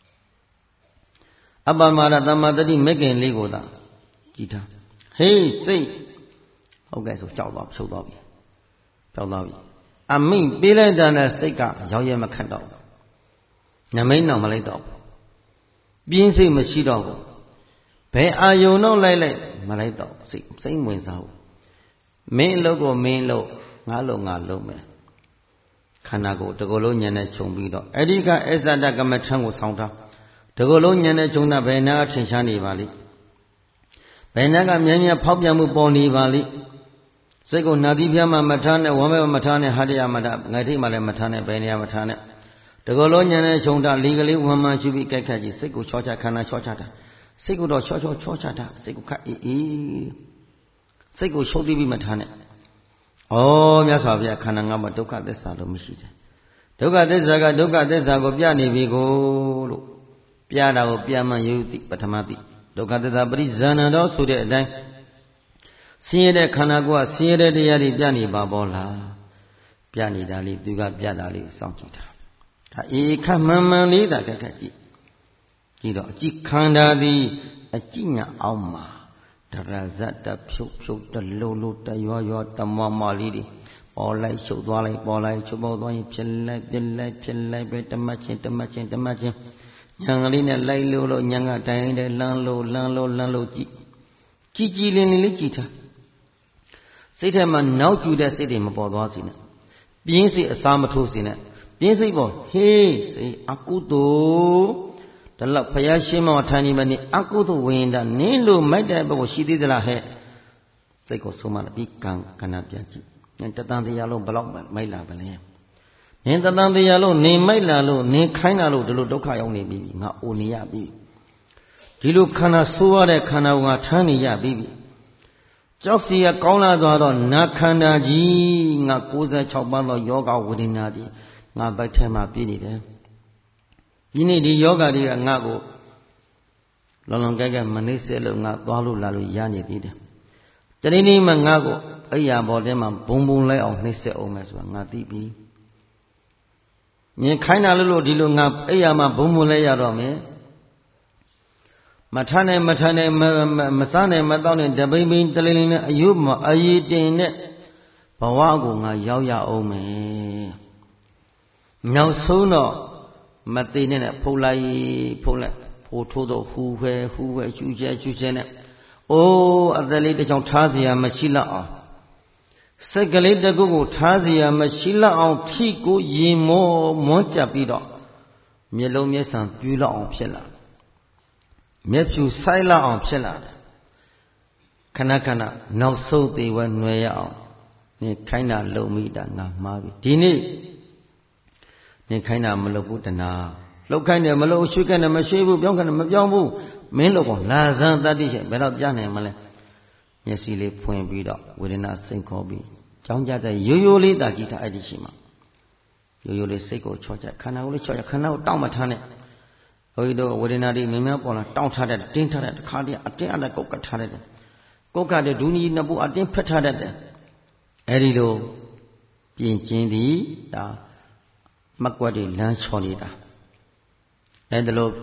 အပ္ပမနာသမ္မာတတိမက်ကင်လေးကိုသာကြည်ထားဟေးစိတ်ဟုတ်ကဲ့ဆိုကြောက်သွားဖြုတ်သွားပြီအမိန့်ပေးလိုက်တဲ့စိတ်ကရောက်ရဲမခတ်တော့နမိတ်တော့မလိုက်တော့ပြင်းစိတ်မရှိတော့ဘူးဘယ်အာယုံတော့လိုက်မလိုက်တော့စိတ်ဝင်စားဘူးမင်းအလုပ်ကိုမင်းလုပ်ငါလုပ်မယ်ခန္ဓာကိုယ်တကောလုံးဉာဏ်နဲ့ခြုံပြီးတော့အဓိကအစ္ဆဒကမ္မထံကိုဆောင်းထားတကောလုံးဉာဏ်နဲ့ခြုံတာဘယ်နာထင်ရှားနေပါလိဘယ်နာကမြဲမြဲဖောက်ပြန်မှုပေါ်နေပါလိစိတ်ကိုနာသီးပြားမှမထားနဲ့ဝမ်းမဲမထားနဲ့ဟာတရမထားငါထိတ်မှလည်းမထားနဲ့ဘယ်နေရာမထားနဲ့တကောလုံးဉာဏ်နဲ့ခြုံတာလီကလေးဝမ်းမှရှုပြီးကြိုက်ခတ်ကြည့်စိတ်ကိုချောချခန္ဓာချောချတာစိတ်ကိုတော့ချောချတာစိတ်ကိုခတ်အေးစိတ်ကိုရှုပ်ပြီးမထားနဲ့ဩမြတ်စွာဘုရားခန္ဓာငါးပါးဒုက္ခသစ္စာလို့မရှိတယ်ဒုက္ခသစ္စာကဒုက္ခသစ္စာကိုပြနေပြီကိုလို့ပြတာကိုပြမှန်ယုတိပထမတိဒုက္ခသစ္စာပရိဇာဏတော်ဆိုတဲ့အတိုင်းဆင်းရဲတဲ့ခန္ဓာကိုယ်ကဆင်းရဲတဲ့တရားတွေပြနေပါပေါ်လားပြနေတာလေးသူကပြတာလေးကိုစောင့်ကြည့်တာဒါအေခမှန်မှန်လေးတာကကြည့်တော့အကြည့်ခန္ဓာသည်အကြည့်ညာအောင်မှာဒရဇတ်တဖြုတ်တလုံးတရွတမမလေးတွေပေါ်လိုက်ရှုပ်သွားလိုက်ပေါ်လိုက်ချုပ်ပေါက်သွားရင်ဖြစ်လိုက်ပဲတမတ်ချင်းညာကလေးနဲ့လိုက်လို့ညာကတိုင်းတဲ့လမ်းလို့ကြည်လင်းလေးကြည်ထားစိတ်ထဲမှာနောက်ကျူတဲ့စိတ်တွေမပေါ်သွားစေနဲ့ပြင်းစိတ်အစားမထိုးစေနဲ့ပြင်းစိတ်ပေါ်ဟေးစိတ်အကုသိုလ်ဒါလောက်ဘုရားရှင်းမောထိုင်နေမနေအကုသိုလ်ဝင်တာနင်းလို့မိုက်တဲ့ဘက်ကိုရှိသေးသလားဟဲ့စိတ်ကိုဆုံးမလိုက်ပြီးကံကဏ္ဍပြန်ကြည့်နင်တသံတရားလုံးဘလောက်မိုက်လာပါလဲနင်တသံတရားလုံးနေမိုက်လာလို့နင်ခိုင်းလာလို့ဒီလိုဒုက္ခရောက်နေပြီငါအိုနေရပြီဒီလိုခန္ဓာဆိုးရတဲ့ခန္ဓာကိုငါထမ်းနေရပြီကြောက်စီရကောင်းလာတော့နာခန္ဓာကြီးငါ96ပါးသောယောဂဝေဒနာကြီးငါဘက်ထဲမှာပြည့်နေတယ်ဒီနေ့ဒီယောဂတွေကငါ့ကိုလောကဲမနှိမ့်ဆက်လို့ငါသွားလို့လာလို့ရနေသေးတယ်တနေ့နေ့မှငါ့ကိုအိယာဘော်ထဲမှာဘုံလိုက်အောင်နှိမ့်ဆက်အောင်မယ်ဆိုတာငါသိပြီမြင်ခိုင်းတာလို့ဒီလိုငါအိယာမှာဘုံလဲရတော့မယ်မထမ်းနဲ့မစားနဲ့မတောင်းနဲ့တပိမ့်ပိန်တလိလိနဲ့အယုမအယီတင်နဲ့ဘဝကိုငါရောက်ရအောင်မယ်နောက်ဆုံးတော့မသိနဲ့ဖုတ်လိုက်ဖိုးထိုးတော့ဟူဝဲချူချဲနဲ့အိုးအသက်လေးတစ်ချောင်းထားเสียမရှိလောက်အောင်စိတ်ကလေးတစ်ခုကိုထားเสียမရှိလောက်အောင်ထိကိုရင်မွန်းကြပြီးတော့မျက်လုံးမျက်စံပြူလောက်အောင်ဖြစ်လာမျက်ဖြူဆိုင်လောက်အောင်ဖြစ်လာတယ်ခဏနောက်ဆုံးသေးဝဲຫນွယ်ရအောင်နေခိုင်းတာလုံမိတာငါမှားပြီဒီနေ့နေခိုင်းတာမလုပ်ဘူးတနာလှုပ်ခိုင်းတယ်မလုပ်ရွှေ့ခိုင်းတယ်မရွှေ့ဘူးပြောင်းခိုင်းတယ်မပြောင်းဘူးမင်းတို့ကလာဇန်တတ္တိရှိဘယ်တော့ပြနိုင်မလဲမျက်စိလေးဖွင့်ပြီးတော့ဝေဒနာစိတ်ခေါ်ပြီးကြောင်းကြတဲ့ရိုးလေးတာကြည့်တာအဲ့ဒီရှိမှာရိုးလေးစိတ်ကိုချောချခန္ဓာကိုလေးချောချခန္ဓာကိုတောင့်မထားနဲ့ဘုရားတို့ဝေဒနာတွေမြင်များပေါ်လာတောင့်ထားတဲ့တင်းထားတဲ့တစ်ခါတည်းအတင်းအကုတ်ကထားတဲ့ကုတ်ကတဲ့ဒူးကြီးနှစ်ပူအတင်းဖက်ထားတဲ့အဲ့ဒီလိုပြင်ကျင်းသည်ဒါမကွက်တွေလမ်းချော်နေတာအဲ့ဒါလို့ခ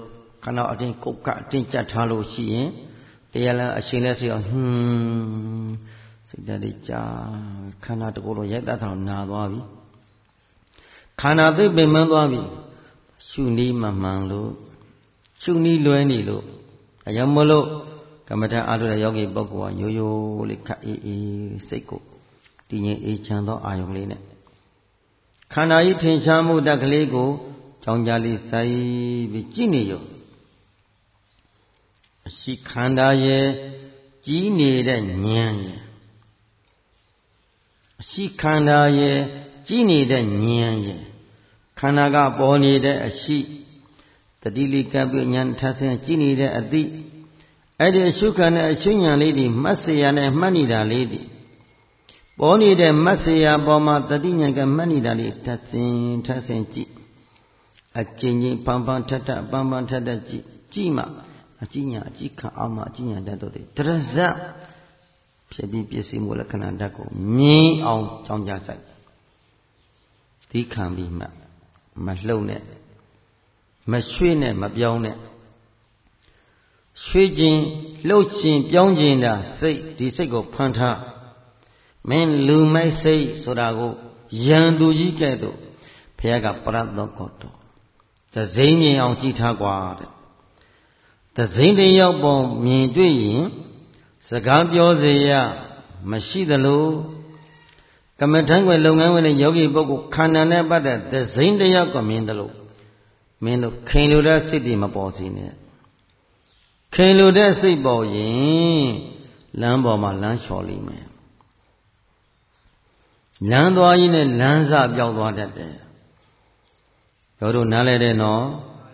ခဏအတင်းကုတ်ကအတင်းကြက်ထားလို့ရှိရင်တရားလည်းအရှင်လည်းဆိုစိတ်ဓာတ်တွေကြာခန္ဓာတကူလုံးရိုက်တတ်တော့နာသွားပြီခန္ဓာသိပင်မသွားပြီရှုနည်းမမှန်လို့ရှုနည်းလွဲနေလို့အကြောင်းမလို့ကမ္မထာအားထုတ်တဲ့ယောဂီပုဂ္ဂိုလ်ကရိုးရိုးလေးခက်အေးအေးစိတ်ကိုတည်ငြိမ်အေးချမ်းသောအာယုံလေးနဲ့ခန္ဓာကြီးထင်ရှားမှုတက်ကလေးကိုကြောင်းကြလေးစိုက်ပြီးကြည့်နေရောအရှိခန္ဓာရဲ့ကြီးနေတဲ့ဉာဏ်ရဲ့အရှိခန္ဓာရဲ့ကြီးနေတဲ့ဉာဏ်ရဲ့ခန္ဓာကပေါ်နေတဲ့အရှိတတိလိကပ်ပြီးဉာဏ်ထဆင်းကြီးနေတဲ့အသိအဲ့ဒီအရှုခံတဲ့အရှုဉာဏ်လေးဒီမှတ်เสียနဲ့မှတ်နေတာလေးဒီပေါ်နေတဲ့မှတ်เสียပေါ်မှာတတိဉာဏ်ကမှတ်နေတာလေးထဆင်းကြည့်အကျဉ်းချင်းပန်းပန်းထထပန်းပန်းထထကြည့်မှအကျဉ်းညာအကျဉ်းခံအောင်မှအကျဉ်းညာတတ်တော့တယ်တရဇတ်ဖြစ်ပြီးပြည့်စုံမှုလက္ခဏာဓာတ်ကိုမြင်အောင်ကြောင်းကြဆိုင်ဒီခံပြီးမှမလှုပ်နဲ့မရွှေ့နဲ့မပြောင်းနဲ့ရွှေ့ခြင်းလှုပ်ခြင်းပြောင်းခြင်းတာစိတ်ဒီစိတ်ကိုဖန်ထားမင်းလူမိုက်စိတ်ဆိုတာကိုယံသူကြီးကဲ့သို့ဘုရားကပရသောကောတော်သဇိမ့်မြင်အောင်ကြည့်ထားกว่าတဲ့သဇိမ့်တယောက်ပေါ်မြင်တွေ့ရင်စကားပြောစေရမရှိသလိုကမ္မထံွယ်လုပ်ငန်းဝင်တဲ့ယောဂီပုဂ္ဂိုလ်ခန္ဓာနဲ့ပတ်သက်သဇိမ့်တယောက်ကိုမြင်သလိုမင်းတို့ခင်လိုတဲ့စိတ်တွေမပေါ်စေနဲ့ခင်လိုတဲ့စိတ်ပေါ်ရင်လမ်းပေါ်မှာလမ်းလျှော်လိမ့်မယ်လမ်းသွားကြီးနဲ့လမ်းစပြောက်သွားတတ်တယ်တို့တို့နားလဲတဲ့နော်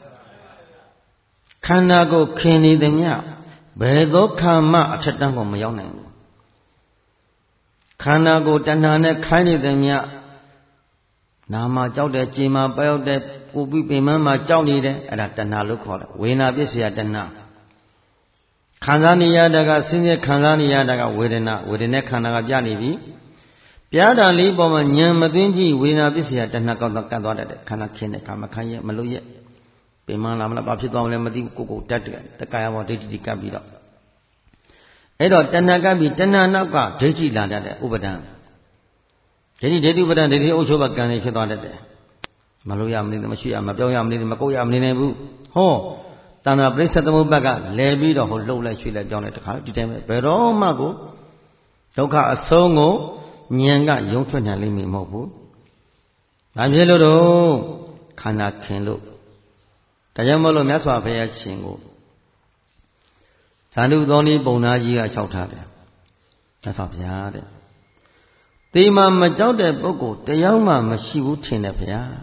ခန္ဓာကိုခင်နေသည်မြဘယ်သောခါမှအထက်တန်းကိုမရောက်နိုင်ဘူးခန္ဓာကိုတဏှာနဲ့ခိုင်းနေသည်မြနာမှာကြောက်တယ်ကြည်မှာပျောက်တယ်ပူပြီးပင်မမှာကြောက်နေတယ်အဲ့ဒါတဏှာလို့ခေါ်တယ်ဝေဒနာပစ္စယတဏှာခံစားနေရတာကစဉ်းရဲခံစားနေရတာကဝေဒနာခန္ဓာကပြနေပြီပြားတာလေးပေါ်မှာဉာဏ်မသိကြည့်ဝေဒနာပစ္စယတဏှာကောက်ကတ်သွားတတ်တယ်ခန္ဓာခင်းတဲ့ခါမခံရမလို့ရပင်မလာမလားဘာဖြစ်သွားမလဲမသိဘူးကိုတတ်တယ်တက္ကရာဘောဒိဋ္ဌိကပ်ပြီးတော့အဲ့တော့တဏှာကပ်ပြီးတဏှာနောက်ကဒိဋ္ဌိလာတတ်တယ်ဥပဒံဒိဋ္ဌိဥပဒံဒိဋ္ဌိအုပ်ချုပ်ဘကံနေဖြစ်သွားတတ်တယ်မလို့ရမနေမရှိရမပြောင်းရမနေမကုတ်ရမနေနိုင်ဘူးဟောတဏှာပရိစ္ဆေသမုပ္ပါဒ်ကလဲပြီးတော့ဟိုလှုပ်လိုက်ရွှေ့လိုက်ပြောင်းလိုက်တခါဒီတိုင်းပဲဘယ်တော့မှကိုဒုက္ခအဆုံးကိုဉာဏ်ကယုံထွက်နိုင်လိမ့်မယ်မဟုတ်ဘူး။ဘာဖြစ်လို့တော့ခန္ဓာခင်လို့ဒါကြောင့်မလို့မြတ်စွာဘုရားရှင်ကိုဇာတုသောနိပုံနာကြီးကလျှောက်ထားတယ်မြတ်စွာဘုရားတဲ့ဒီမှာမကြောက်တဲ့ပုဂ္ဂိုလ်တယောက်မှမရှိဘူးထင်တယ်ဗျာ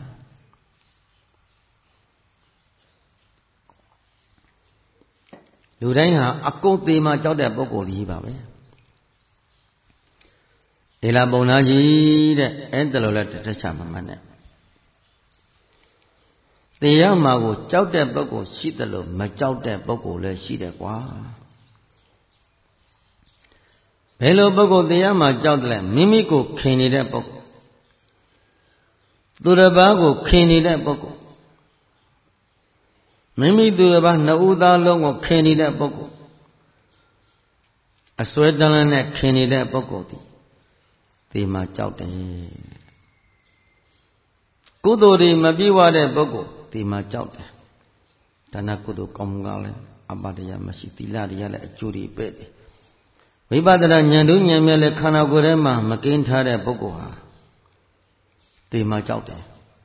လူတိုင်းဟာအကုန်သေးမှကြောက်တဲ့ပုဂ္ဂိုလ်ကြီးပါပဲဒီလားပုံနာကြီးတဲ့အဲ့ဒါလိုလဲတစ်ချက်မှမနဲ့တရားမှာကိုကြောက်တဲ့ပုဂ္ဂိုလ်ရှိတယ်လို့မကြောက်တဲ့ပုဂ္ဂိုလ်လည်းရှိတယ်ကွာဘယ်လိုပုဂ္ဂိုလ်တရားမှာကြောက်တယ်လဲမိမိကိုခင်နေတဲ့ပုဂ္ဂိုလ်သူတစ်ပါးကိုခင်နေတဲ့ပုဂ္ဂိုလ်မိမိသူတစ်ပါးနှစ်ဦးသားလုံးကိုခင်နေတဲ့ပုဂ္ဂိုလ်အစွဲတန်းနဲ့ခင်နေတဲ့ပုဂ္ဂိုလ်ဒီမှာကြောက်တယ်ကုသိုလ်တွေမပြည့်ဝတဲ့ပုဂ္ဂိုလ်ဒီမှာကြောက်တယ်ဒါနကုသိုလ်ကောင်းမှုကလည်းအပ္ပတရားမရှိသီလတရားလည်းအကျိုးတွေပဲ့တယ်ဝိပဿနာဉာဏ်တို့ဉာဏ်မြဲလည်းခန္ဓာကိုယ်ထဲမှာမကင်းထားတဲ့ပုဂ္ဂိုလ်ဟာဒီမှာကြောက်တယ်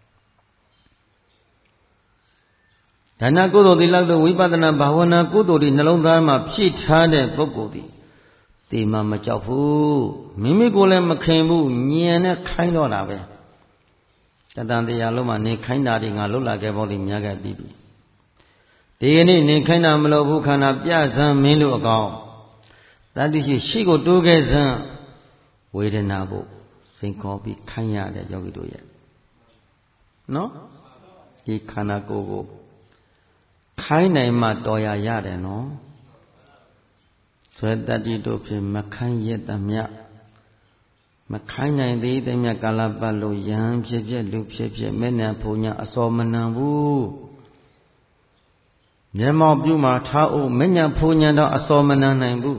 ဒါနကုသိုလ်သီလတို့ဝိပဿနာဘာဝနာကုသိုလ်တွေနှလုံးသားမှာဖြည့်ထားတဲ့ပုဂ္ဂိုလ်ဒီမှာမကြောက်ဘူးမိမိကိုယ်လည်းမခင်ဘူးဉာဏ်နဲ့ခိုင်းတော့တာပဲတတန်တရားလုံးမှာနေခိုင်းတာတွေငါလွတ်လာခဲ့ဖို့ဒီများခဲ့ပြီးပြီဒီကနေ့နေခိုင်းတာမလို့ဘူးခန္ဓာပြဇံမင်းတို့အကောင်တတိရှိကိုတိုးခဲ့စမ်းဝေဒနာကိုစိန်ခေါ်ပြီးခိုင်းရတဲ့ယောဂီတို့ရဲ့နော်ဒီခန္ဓာကိုယ်ကိုခိုင်းနိုင်မှတော်ရရတယ်နော်ဇွဲတတိတို့ဖြင့်မခိုင်းရသမျှမခိုင်းနိုင်သေးတဲ့မြတ်ကာလပတ်လို့ယံဖြစ်ဖြစ်လူဖြစ်ဖြစ်မဲ့နံဖုန်ညာအစောမနံဘူးမျက်မှောက်ပြုမှာထားအိုးမညာဖူညာတော့အစောမနနိုင်ဘူး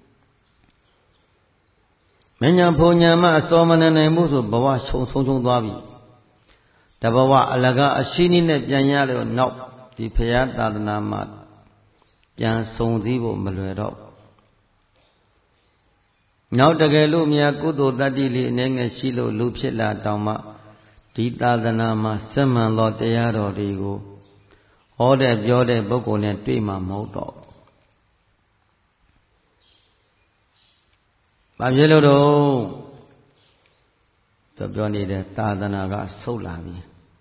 မညာဖူညာမှအစောမနနိုင်ဘူးဆိုဘဝဆုံးသွားပြီတဘဝအလကားအရှိနည်းနဲ့ပြန်ရလို့နောက်ဒီဖရာသာသနာမှာပြန်ဆုံစည်းဖို့မလွယ်တော့နောက်တကယ်လို့မြတ်ကုသိုလ်တတ္တိလေးအနေငယ်ရှိလို့လူဖြစ်လာတောင်မှဒီသာသနာမှာစက်မှန်သောတရားတော်တွေကိုဟောတဲ့ပြောတဲ့ပုဂ္ဂိုလ်နဲ့တွေ့မှာမဟုတ်တော့ဘာဖြစ်လို့တော့သူပြောနေတဲ့သာသနာကဆုတ်လာပြီ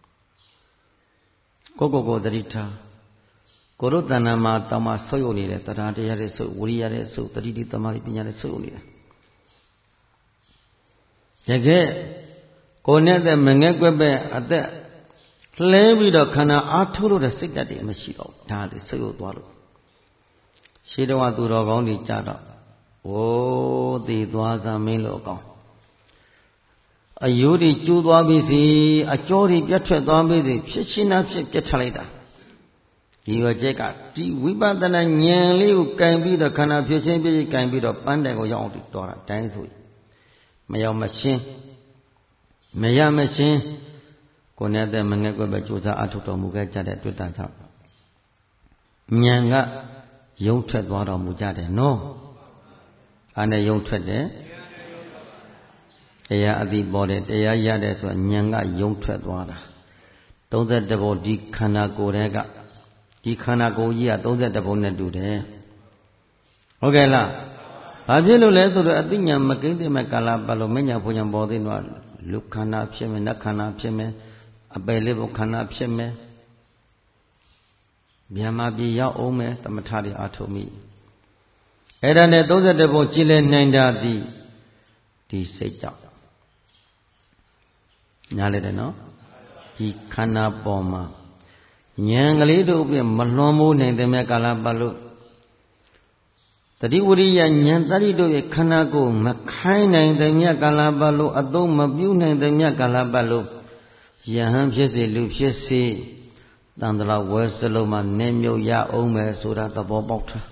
ကိုသတိထားကိုရုတဏ္ဍမှာတောင်မှဆုတ်ယုတ်နေတယ်တရားတရားတွေဆုတ်ဝိရိယတွေဆုတ်တတိတိသမာဓိပညာတွေဆုတ်ယုတ်နေတယ်တကယ်ကိုနဲ့တဲ့မငဲ့ကွက်ပဲအသက်လဲပြီးတော့ခန္ဓာအားထုတ်လို့တဲ့စိတ်ဓာတ်တွေမရှိတော့ဒါလေးဆုတ်ယုတ်သွားလို့ရှင်းတော့သူတော်ကောင်းတွေကြတော့ဝိုးသေးသွားစမ်းမင်းလို့အကောင်အယိုးတွေကျိုးသွားပြီစီအကြောတွေပြတ်ထွက်သွားပြီစီဖြစ်ရှင်းတာဖြစ်ပြတ်ထလိုက်တာဒီဝကျက်ကဒီဝိပဿနာဉာဏ်လေးကိုကင်ပြီးတော့ခန္ဓာဖြစ်ချင်းပြည့်ကင်ပြီးတော့ပန်းတိုင်ကိုရောက်အောင်တော်တာတိုင်းဆိုမရောက်မရှင်းမရမရှင်းကိုနဲ့တဲ့မငဲ့ကွက်ပဲကြိုးစားအထုတ်တော်မူခဲ့ကြတဲ့တွေ့တာကြောင့်ဉာဏ်ကယုံထွက်သွားတော်မူကြတယ်နော်အားနဲ့ယုံထွက်တယ်တရားအတိပေါ်တယ်တရားရတယ်ဆိုတာဉာဏ်ကယုံထွက်သွားတာ32ဘုံဒီခန္ဓာကိုယ်တွေကဒီခန္ဓာကိုယ်ကြီးက32ဘုံနဲ့တူတယ်ဟုတ်ကဲ့လားဘာဖြစ်လို့လဲဆိုတော့အတိညာမကိမ့်တဲ့မဲ့ကာလပတ်လို့မညာဘုံညာပေါ်သေးတော့လူခန္ဓာဖြစ်မယ်နတ်ခန္ဓာဖြစ်မယ်အပယ်လေးဘုံခန္ဓာဖြစ်မယ်ဗျာမပြေရောက်အောင်မယ်သမထတွေအာထုံမိအဲ့ဒါနဲ့32ဘုံကြည်လဲနိုင်တာဒီစိတ်ကြောင့်ညားလိုက်တယ်နော်ဒီခန္ဓာပေါ်မှာဉာဏ်ကလေးတို့ပြင်မလွန်မိုးနိုင်တဲ့မြတ်ကာလပတ်လို့တတိဝရိယဉာဏ်တတိတို့ရဲ့ခန္ဓာကိုမခိုင်းနိုင်တဲ့မြတ်ကာလပတ်လို့အသုံးမပြုနိုင်တဲ့မြတ်ကာလပတ်လို့ယဟန်ဖြစ်စေလူဖြစ်စေတန်တရာဝဲစလုံးမှာနေမြုပ်ရအောင်မယ်ဆိုတာသဘောပေါက်တာ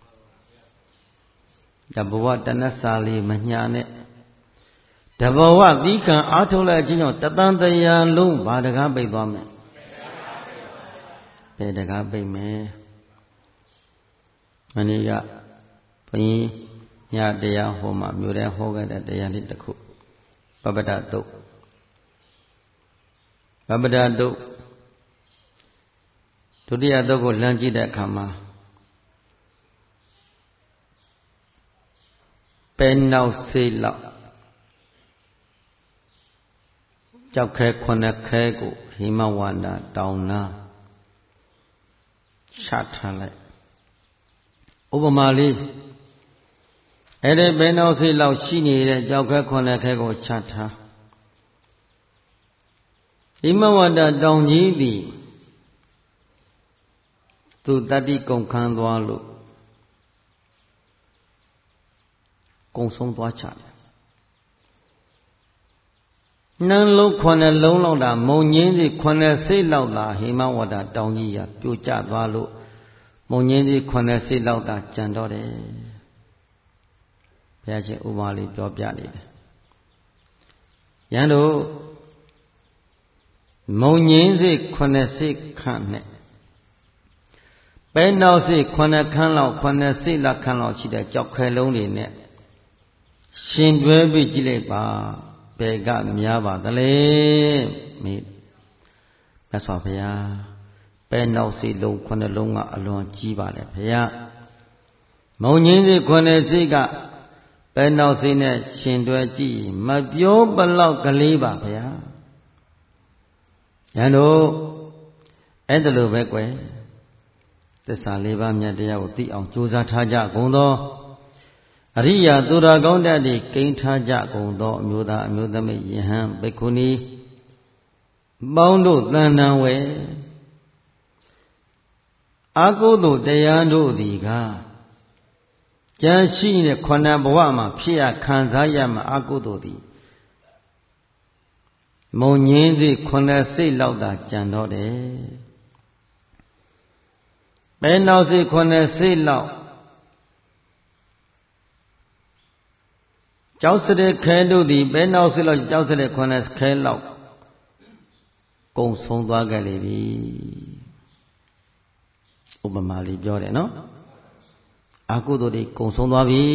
တဘဝတဏ္ဍစာလေးမညာနဲ့တဘဝသီးခံအားထုတ်လိုက်ခြင်းကြောင့်တသံတရားလုံးဘာတကားပိတ်သွားမယ်ဘယ်တကားပိတ်မယ်မနေ့ကဘုန်းကြီးညတရားဟောမှာမြို့ထဲဟောခဲ့တဲ့တရားလေးတစ်ခုပပဒတုတ်ဒုတိယတုတ်ကိုလမ်းကြည့်တဲ့အခါမှာပဲနောက်ဆေးလောက်ကြောက်ခဲ9ခဲကိုဟိမဝန္တာတောင်နာချထားလိုက်ဥပမာလေးအဲ့ဒီပဲနောက်ဆေးလောက်ရှိနေတဲ့ကြောက်ခဲ9ခဲကိုချထားဟိမဝန္တာတောင်ကြီးသည်သူတတ္တိကုန်ခန်းသွားလို့ကုံဆုံးသွားချတယ်နှလုံး9လုံးလောက်တာမုံငင်းစီ9စိတ်လောက်တာဟိမဝန္တာတောင်ကြီးရပြိုကျသွားလို့မုံငင်းစီ9စိတ်လောက်တာကြံတော့တယ်ဘုရားရှင်ဥပမာလေးပြောပြနေတယ်ယန္တို့မုံငင်းစိ9စိတ်ခန့်နဲ့ပဲနောက်စိတ်9ခန်းလောက်9စိတ်လောက်ခန်းလောက်ရှိတဲ့ကြောက်ခဲလုံးတွေနဲ့ရှင်တွဲပြီးကြည့်လိုက်ပါဘယ်ကများပါသလဲမေးမြတ်စွာဘုရားပဲနောက်စိတ်လုံး9လုံးကအလွန်ကြီးပါလေဘုရားမုံငင်းစိတ်9စိတ်ကပဲနောက်စိတ်နဲ့ရှင်တွဲကြည့်မပြောဘလောက်ကလေးပါဘုရားယန္တို့အဲ့ဒါလိုပဲကွယ်သစ္စာ4ပါးမြတ်တရားကိုသိအောင်ကြိုးစားထားကြကုန်သောအရိယာသူတော်ကောင်းတတ်တွေကိန်းထားကြကုန်သောအမျိုးသားအမျိုးသမီးယဟန်ဘိက္ခုနီပေါင်းတို့တဏ္ဍံဝေအာကုသိုလ်တရားတို့သည်ကကြံရှိတဲ့ခန္ဓာဘဝမှာဖြစ်ရခံစားရမှာအာကုသိုလ်သည်မုံငင်းစိတ်9စိတ်လောက်သာကြံတော့တယ်ပဲ bé nào gì con này xí lọc cháu sẽ để khai đâu thì bé nào xí lọc cháu sẽ để con này khai lọc cùng sống qua cái này đi Obama liပြောတယ်နော်အကုသိုလ်တွေကုန်ဆုံးသွားပြီ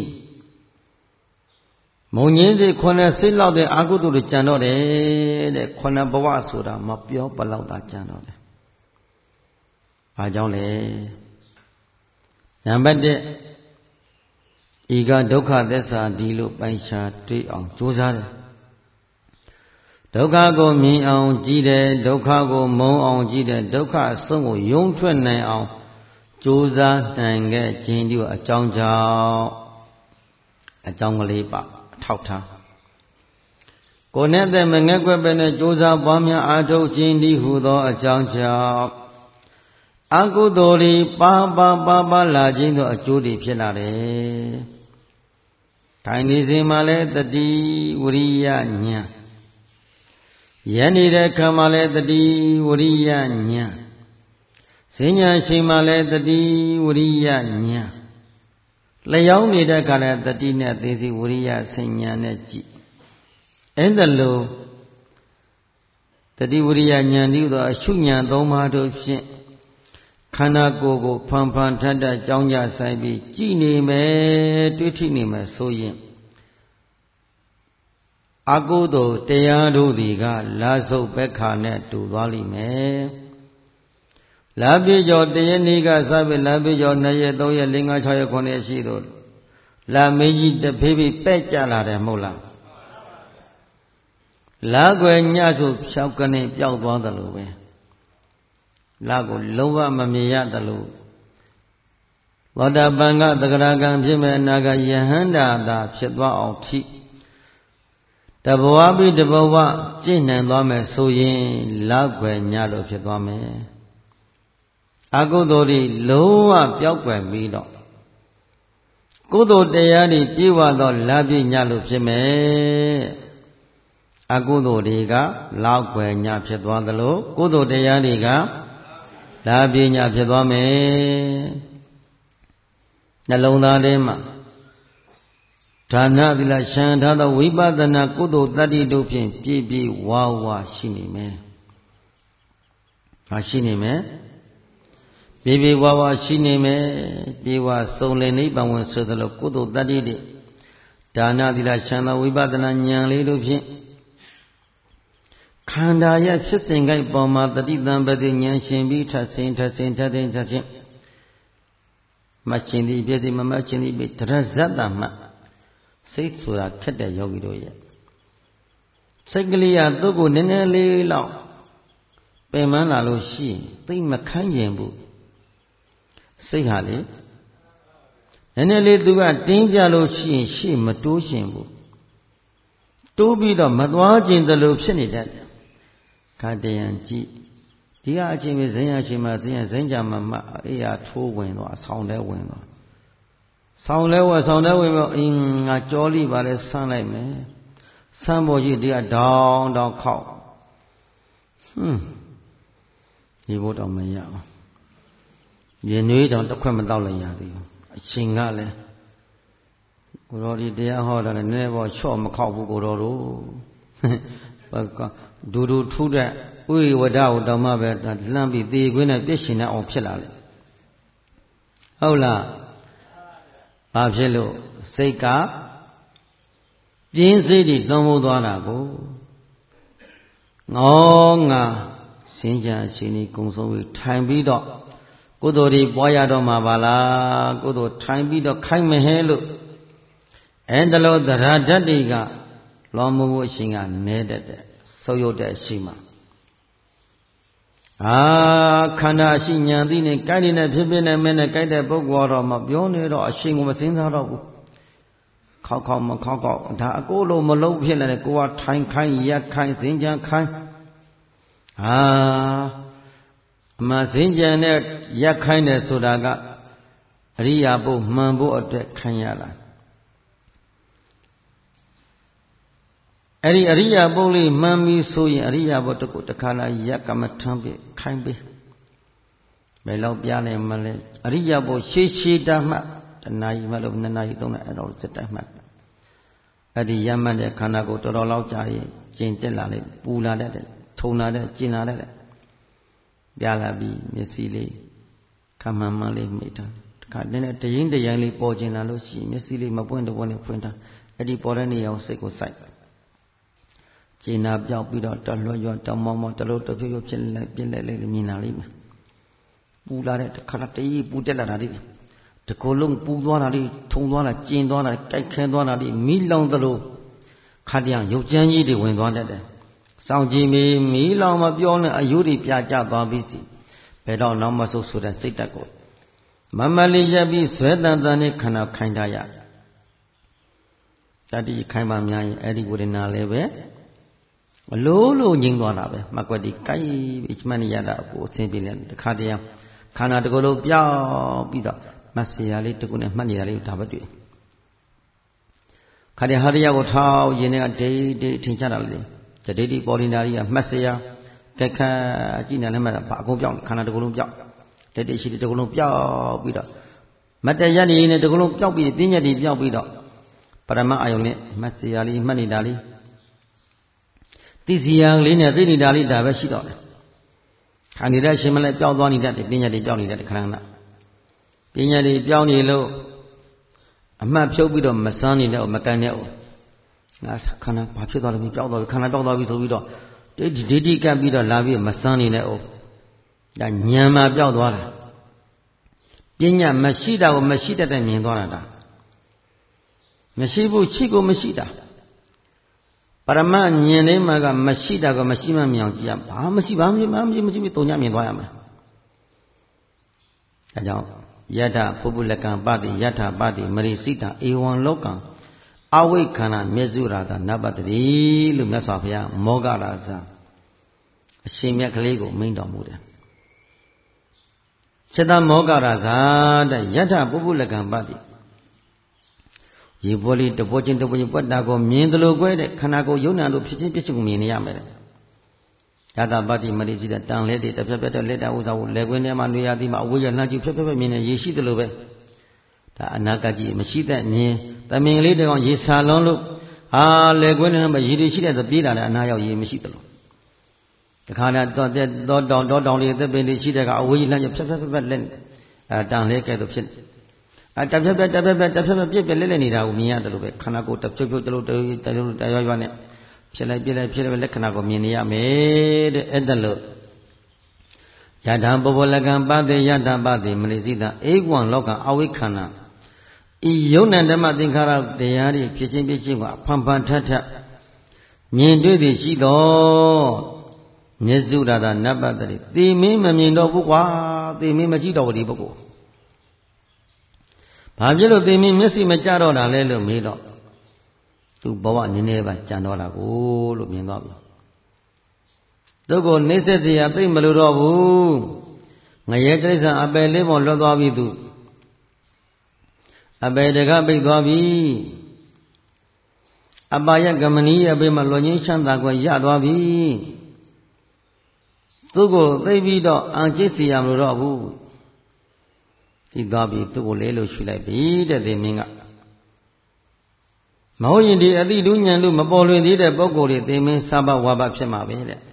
မုံငင်းတွေခုနှစ်စိတ်လောက်တဲ့အကုသိုလ်တွေကြံတော့တယ်တဲ့ခုနှစ်ဘဝဆိုတာမပြောဘလောက်သာကြံတော့တယ်။ဘာကြောင့်လဲနံပါတ်1ဤကဒုက္ခသစ္စာဒီလိုပိုင်ရှားတွေ့အောင်ကြိုးစားတယ်ဒုက္ခကိုမြင်အောင်ကြည့်တယ်ဒုက္ခကိုမုံအောင်ကြည့်တယ်ဒုက္ခအဆုံးကိုယုံထွက်နိုင်အောင်ကြိုးစားနိုင်ခဲ့ခြင်းဒီအကြောင်းကြောင့်အကြောင်းကလေးပါအထောက်ထားကိုယ်နဲ့တည်းမငဲ့ကွက်ပဲနဲ့ကြိုးစားပွားများအားထုတ်ခြင်းဒီဟုသောအကြောင်းကြောင့်အကုသိုလ်တွေပါလာခြင်းသောအကျိုးတွေဖြစ်လာတယ်။ထိုင်နေစဉ်မှာလည်းတတိဝရိယဉာဏ်ယနေတဲ့ခံမှာလည်းတတိဝရိယဉာဏ်ဈဉ္ညာရှိမှလည်းတတိဝရိယဉာဏ်လျောင်းနေတဲ့ခါလည်းတတိနဲ့သေစီဝရိယဆဉ္ညာနဲ့ကြည့်အဲ့ဒါလို့တတိဝရိယဉာဏ်ဒီသောအရှုဉာဏ်သုံးပါးတို့ဖြင့်ခန္ဓာကိုယ်ကိုဖန်ဖန်ထပ်ထပ်ကြောင်းကြဆိုင်ပြီးကြည်နေမယ်တွေ့ထိနေမယ်ဆိုရင်အကုသိုလ်တရားတို့သည်ကလာဆုပ်ဘက်ခါနဲ့တူသွားလိမ့်မယ်လာပြေကျော်တရနေ့ကစပြီးလာပြေကျော်2ရက်3ရက်4 5 6ရက်9ရက်ရှိတော့လာမင်းကြီးတဖေးဖေးပဲ့ကြလာတယ်မဟုတ်လားလာွယ်ညဆိုဖြောက်ကနေပျောက်သွားတယ်လို့ပဲလာကိုလုံးဝမမြင်ရတယ်လို့သောတာပန်ကသဂရကံဖြစ်မဲ့အနာဂယဟန္တာသာဖြစ်သွားအောင်ထိတဘဝပြီးတဘဝကျင့်နိုင်သွားမယ်ဆိုရင်လောက်ွယ်ညလို့ဖြစ်သွားမယ်အကုသိုလ်တွေလုံးဝပျောက်ကွယ်ပြီးတော့ကုသိုလ်တရားတွေပြည့်ဝသောလာပြည့်ညလို့ဖြစ်မယ်အကုသိုလ်တွေကလောက်ွယ်ညဖြစ်သွားသလိုကုသိုလ်တရားတွေကလာပြည့်ညဖြစ်သွားမယ်နှလုံးသားထဲမှာဒါနသီလရှံထားသောဝိပဿနာကုသိုလ်တတ္တိတို့ဖြင့်ပြည့်ပြည့်ဝဝရှိနေမယ်။ဟာရှိနေမယ်။ပြည့်ပြည့်ဝဝရှိနေမယ်။ပြေဝစုံလင်နိဗ္ဗာန်ဝင်ဆိုသလိုကုသိုလ်တတ္တိတွေဒါနသီလရှံသောဝိပဿနာဉာဏ်လေးတို့ဖြင့်ခန္ဓာရဲ့ဖြစ်စဉ်ကိုက်ပေါ်မှာတတိတံပတိဉာဏ်ရှင်ပြီးထပ်ဆင်းမှတ်ခြင်းသည်ပြည့်စုံမမှတ်ခြင်းသည်တရဇတ္တမှစိတ်ဆိုတာခက်တဲ့ယောဂီတို့ရဲ့စိတ်ကလေးကသူ့ကိုနည်းနည်းလေးလောက်ပင်ပန်းလာလို့ရှိရင်သိမခိုင်းကျင်ဘူးစိတ်ဟာလေနည်းနည်းလေးသူကတင်းပြလို့ရှိရင်ရှေ့မတိုးရှင်ဘူးတိုးပြီးတော့မသွားခြင်းတလို့ဖြစ်နေတတ်တယ်ခါတရံကြည့်ဒီကအချိန်ပဲဇင်းရချိန်မှာဇင်းကြမှာမှအေးရထိုးဝင်သွားဆောင်းလဲဝင်သွားဆောင်းလဲဝင်တော့အင်းငါကြောလိပါလေဆန်းလိုက်မယ်ဆန်းပေါ်ကြီးဒီကဒေါင်းခောက်ဒီဘုတော့မရအောင်ရင်နွေးတောင်တစ်ခွက်မတောက်လိုက်ရသေးဘူးအချိန်ကလည်းကိုတော်ဒီတရားဟောတာလည်းနည်းနည်းပေါ့ချော့မခောက်ဘူးကိုတော်တို့ဒူထူးတဲ့ဥရိဝဒကိုတောင်မှပဲလှမ်းပြီးသေခွင်းနဲ့ပြည့်ရှင်တဲ့အောင်ဖြစ်လာလေဟုတ်လားဘာဖြစ်လို့စိတ်ကပြင်းစိတ်တွေသွန်းမိုးသွားတာကိုငေါငါစင်ကြအချိန်ကြီးကုံဆုံးပြီးထိုင်ပြီးတော့ကုသိုလ်တွေပွားရတော့မှာပါလားကုသိုလ်ထိုင်ပြီးတော့ခိုင်းမဟဲလို့အဲ့ဒါလို့သရဓာတ်တွေကလွန်မှုအရှင်ကနဲတတ်တဲ့ဆုပ်ယုတ်တဲ့အရှိမှခန္ဓာရှိဉာဏ်သိနေကြိုက်နေတဲ့ဖြစ်ဖြစ်နဲ့မင်းနဲ့ကြိုက်တဲ့ပုဂ္ဂိုလ်တော့မပြောနေတော့အရှင်ကိုမစင်စားတော့ဘူးခောက်မခောက်ဒါအကိုလိုမလုံးဖြစ်နေတယ်ကိုကထိုင်ခိုင်းရက်ခိုင်းစင်ကြံခိုင်းအမှစင်ကြံနဲ့ရက်ခိုင်းတယ်ဆိုတာကအရိယာပုမှန်ဖို့အတွက်ခိုင်းရတာအဲ့ဒီအရိယာပုလေးမှန်ပြီဆိုရင်အရိယာပုတကုတခါလာရက်ကမထမ်းပြီခိုင်းပြီဘယ်လောက်ပြနိုင်မလဲအရိယာဘုရှေးရှေးတမှတ်တနာရီမှလို့2နာရီ3နာရီအဲ့တော့စက်တမှတ်အဲ့ဒီရမှတ်တဲ့ခန္ဓာကိုယ်တော်တော်လောက်ကြာရင်ကျင်တက်လာလေပူလာတဲ့ထုံလာတဲ့ကျင်လာတဲ့ပြလာပြီးမျက်စိလေးခမှန်မှန်လေးမိတာတခါတည်းနဲ့တရင်တရိုင်းလေးပေါ်ကျင်လာလို့ရှိရင်မျက်စိလေးမပွင့်တော့နဲ့ဖွင့်တာအဲ့ဒီပေါ်တဲ့နေရာကိုစိတ်ကိုစိုက်ကျင်နာပြောက်ပြီးတော့တလွတ်ရွတမောမောတလို့တဖြည်းဖြည်းဖြစ်လိုက်ပြင်းလိုက်လေးမြင်လာလိမ့်မယ်ပူလာတဲ့ခါတည်းပူတက်လာတာလေးတကူလုံးပူသွားတာလေးထုံသွားတာကျင်သွားတာကြိုက်ခဲသွားတာလေးမီးလောင်သလိုခါတည်းရုပ်ကြမ်းကြီးတွေဝင်သွားတတ်တယ်စောင့်ကြည့်မီးလောင်မပြောနဲ့အယုတွေပြကျသွားပြီးစီဘယ်တော့နောက်မဆုပ်ဆိုတဲ့စိတ်တက်ကိုမမလေးရပ်ပြီးဇွဲတန်တန်နဲ့ခန္ဓာခိုင်ထားရတတိခိုင်ပါများရင်အဲ့ဒီဝေဒနာလည်းပဲအလိုလိုငြိမ်းသွားတာပဲမကွက်ဒီကိုက်ပြီးမှတ်နေရတာကိုအဆင်ပြေတယ်တခါတည်းခန္ဓာတစ်ခုလုံးပြောင်းပြီးတော့မတ်စရာလေးတစ်ခုနဲ့မှတ်နေတာလေးဒါပဲတွေ့ခါတည်းဟာတရားကိုထောက်ရင်နဲ့ဒိတ်ထင်ရှားတာလေတဒိဋ္ဌိပေါ်နေတာကြီးကမှတ်စရာကက်ခတ်ကြည့်နေလည်းမှတ်တာဘာအကုန်ပြောင်းခန္ဓာတစ်ခုလုံးပြောင်းဒိဋ္ဌိရှိတဲ့တစ်ခုလုံးပြောင်းပြီးတော့မတ်တရနေနဲ့တစ်ခုလုံးပြောင်းပြီးပြဉ္ညာတိပြောင်းပြီးတော့ပရမအာယုန်နဲ့မှတ်စရာလေးမှတ်နေတာလေးသိစီယာလေးနဲ့သိနေတာလေးဒါပဲရှိတော့တယ်ခန္ဓာရှင်မလဲပြောင်းသွားနေတတ်တယ်ပညာတွေပြောင်းနေတတ်တယ်ခဏခဏပညာတွေပြောင်းနေလို့အမှတ်ဖြုတ်ပြီးတော့မစမ်းနေတဲ့မကန်တဲ့ငါခန္ဓာဘာဖြစ်သွားလဲပြောင်းသွားပြီခန္ဓာပြောင်းသွားပြီဆိုပြီးတော့ဒိဋ္ဌိကပ်ပြီးတော့လာပြီးမစမ်းနေတဲ့ဒါဉာဏ်မှာပြောင်းသွားတာပညာမရှိတာကိုမရှိတတ်တဲ့မြင်သွားတာမရှိဘူးရှိကိုမရှိတာပရမဉာဏ်လေးမှာကမရှိတာကမရှိမှမြင်အောင်ကြည့်ရဘာမရှိတုံညမြင်သွားရမယ်အဲကြောင့်ယထပုပ္ပုလကံပတိယထပတိမရိစိတံဧဝံလောကံအဝိခန္ဓာမျက်စုရာသာနပတ္တိလို့မြတ်စွာဘုရားမောဂရာဇအရှင်မြတ်ကလေးကိုမိန့်တော်မူတယ်စေတမောဂရာဇတဲ့ယထပုပ္ပုလကံပတိရေပေါ်လေးတပေါ်ချင်းပွက်တာကိုမြင်တယ်လို့ကွဲတဲ့ခန္ဓာကိုယ်ယုံနာလို့ဖြစ်ချင်းပြစ်ချင်းမြင်နေရမယ်ယတပတိမရိစိတတန်လက်တွေတပြက်ပြက်လက်တာဥစ္စာကိုလက်ကွင်းထဲမှာနေရာဒီမှာအဝေးရလှမ်းကြည့်ဖြက်မြင်နေရေရှိတယ်လို့ပဲဒါအနာကကြီးမရှိတဲ့မြင်သမင်ကလေးတကောင်ရေဆာလွန်လို့လက်ကွင်းထဲမှာရေတွေရှိတဲ့ဆိုပြေးလာတဲ့အနာရောက်ရေမရှိတယ်လို့တခါတော့တောတောင်လေးသက်ပင်လေးရှိတဲ့ကအဝေးကြီးလှမ်းကြည့်ဖြက်လက်တန်လဲကဲတော့ဖြစ်တပြက်ပြက်ပြက်လက်နေတာကိုမြင်ရတယ်လို့ပဲခန္ဓာကိုယ်တဖြုတ်တလို့တရွနဲ့ဖြစ်လိုက်လက္ခဏာကိုမြင်နေရမယ်တဲ့အဲ့ဒါလို့ယထာပုပ္ပလကံပတိယထာပတိမနိစိတဧကံလောကအဝိခန္ဓာဤယုံနံဓမ္မသင်္ခါရတရားတွေဖြစ်ချင်းကဖန်ဖန်ထထမြင်တွေ့သည်ရှိတော်မျက်စုရတာနပတ္တိသေမင်းမမြင်တော့ဘူးကွာသေမင်းမကြည့်တော့ဘူးဒီပုဂ္ဂိုလ်ဘာဖြစ်လို့သေမင်းမျက်စိမကြတော့တာလဲလို့မေးတော့သူဘဝနည်းနည်းပါကြံတော့တာကိုလို့မြင်တော့ပြီသူကိုနှိမ့်ဆက်เสียသိမလို့တော့ဘူးငရဲတိရစ္ဆာန်အပယ်လေးပေါ်လွတ်သွားပြီသူအပယ်တကပိတ်သွားပြီအပါယကမဏီရဲ့အပေမှာလွန်ငင်းချမ်းသာခွင့်ရသွားပြီသူကိုသိပြီးတော့အံကျစ်เสียမလို့တော့ဘူးဒီသွားပြီသူ့ကိုလဲလို့ရှုလိုက်ပြီတဲ့သေမင်းကမဟုတ်ရင်ဒီအတိဒုဉဏ်တို့မပေါ်လွင်သေးတဲ့ပုဂ္ဂိုလ်တွေသေမင်းစဘဝဘဖြစ်မှာပဲတဲ့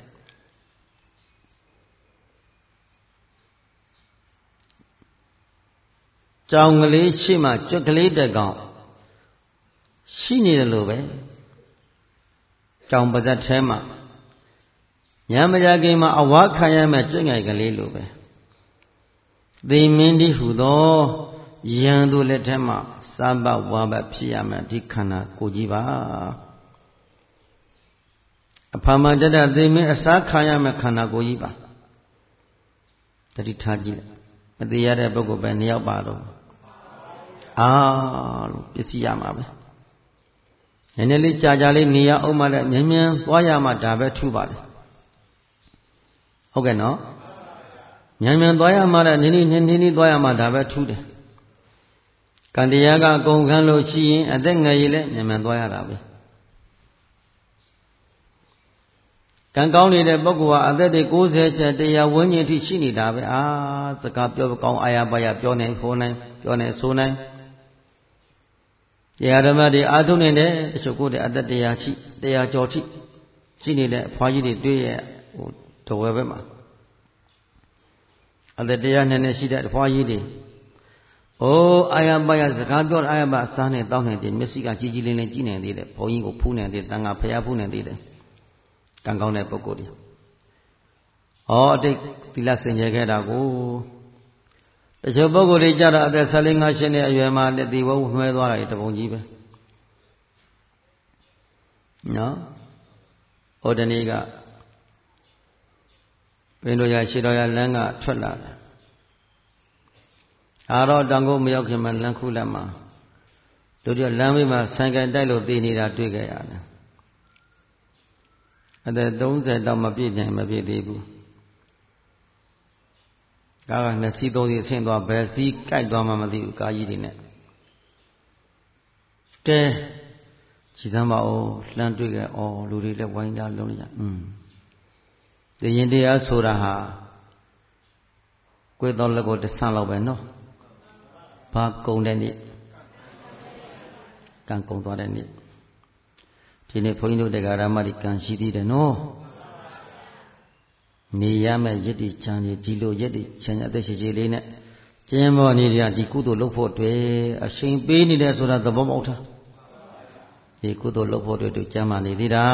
ကြောင်ကလေးရှိမှကြွက်ကလေးတက်ကောင်ရှိနေတယ်လို့ပဲကြောင်ပါဇက်ထဲမှာညမကြခင်မှာအဝါခံရမဲ့ကြွက်ငယ်ကလေးလို့ပဲသေမင်းဒီဟုသောယံတို့လက်ထက်မှာစဘဝဘဖြစ်ရမယ်ဒီခန္ဓာကိုယ်ကြီးပါအဖာမတတသေမင်းအစားခံရမယ်ခန္ဓာကိုယ်ကြီးပါတတိထားကြည့်မသေးရတဲ့ပုဂ္ဂိုလ်ပဲနှစ်ယောက်ပါတော့လို့ပစ္စည်းရမှာပဲနည်းနည်းလေးကြာလေးနေရအောင်မှလည်းမြန်သွားရမှဒါပဲထူပါလေဟုတ်ကဲ့နော်မြန်သွားရမှလည်းနည်းသွားရမှဒါပဲထူတယ်ကံတရားကအကုန်ခံလို့ရှိရင်အသက်ငယ်ရည်လည်းမြန်သွားရတာပဲကံကောင်းနေတဲ့ပုဂ္ဂိုလ်ဟာအသက်တွေ90ကျက်တရားဝန်းကျင်ထိရှိနေတာပဲစကားပြောကောင်းအာရပါရပြောနေဟောနိုင်ပြောနေဆိုနိုင်တရားဓမ္မတွေအားထုတ်နေတဲ့တချို့ကိုယ်တဲ့အသက်တရားကျော်ထိရှိနေတဲ့အဖွားကြီးတွေတွေ့ရတဝဲဘက်မှာအသက်တရားနဲ့ရှိတဲ့အဖွားကြီးတွေအာရပါရစကားပြောအာရပါအစားနဲ့တောင်းနေတဲ့မျက်စိကကြီးကြီးလင်းလင်းကြည့်နေသေးတယ်ဘုန်းကြီးကိုဖူးနေသေးတယ်တန်ခါဖျားဖူးနေသေးတယ်ကံကောင်းတဲ့ပုဂ္ဂိုလ်တွေအတိတ်သီလစင်ကြယ်ခဲ့တာကိုတချို့ပုဂ္ဂိုလ်တွေကြတော့အသက်14 15ရှင်းတဲ့အရွယ်မှာတည်ဝနှွဲသွားတာတပုံကြီးပဲနော်ဒီနေ့ကဘင်းတို့ရရှိတော်ရလမ်းကထွက်လာတယ်တော့တောင်ကုန်းမရောက်ခင်မှာလမ်းခုလက်မှာတို့ရလမ်းဘေးမှာဆိုင်ကယ်တိုက်လို့တည်နေတာတွေ့ခဲ့ရတယ်အသက်30တောင်မပြည့်နိုင်မပြည့်သေးဘူးကားက2စီး3စီးဆင်းသွားဘယ်စီးကြိုက်သွားမှမသိဘူးကားကြီးတွေနဲ့ကြည်စမ်းပါဦးလှမ်းတွေ့ခဲ့လူတွေလည်းဝိုင်းတာလုံးရဒီရင်တရားဆိုတာဟာကိုယ်တော်လက်ကိုတဆန်းလောက်ပဲနော်ဘာကုံတဲ့နေ့ကံကုံသွားတဲ့နေ့ဒီနေ့ဘုန်းကြီးတို့တရားဓမ္မတွေကံရှိသေးတယ်နော်နေရမယ့်ယတ္တိချမ်းကြီးဒီလိုယတ္တိချမ်းအသက်ရှိလေးနဲ့ကျင်းမောနေရဒီကုသိုလ်လုပ်ဖို့အတွက်အချိန်ပေးနေတယ်ဆိုတာသဘောပေါက်တာဒီကုသိုလ်လုပ်ဖို့အတွက်ကျမ်းမာနေသေးတာ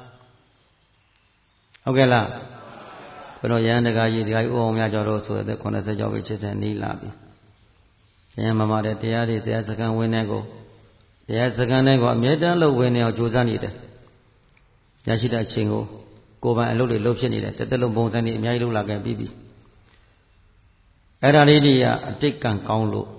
ဟုတ်ကဲ့လားဘုရားရဟန်းတရားကြီးတရားဥအောင်များကျော်တို့ဆိုတဲ့80ကျော်ပဲ80နီးလာပြီကျမ်းမာတဲ့တရားတွေတရားစခန်းဝင်တဲ့ကိုတရားစခန်းတိုင်းကိုအမြဲတမ်းလုပ်ဝင်နေအောင်ကြိုးစားနေတယ်ရရှိတဲ့အချိန်ကိုယ်ပိုင်အလုပ်တွေလုပ်ဖြစ်နေတယ်တက်တက်လုံးပုံစံတွေအများကြီးလုပ်လာခဲ့ပြီးပြီအဲ့ဒါလေးတွေကအတိတ်ကံကောင်းလို့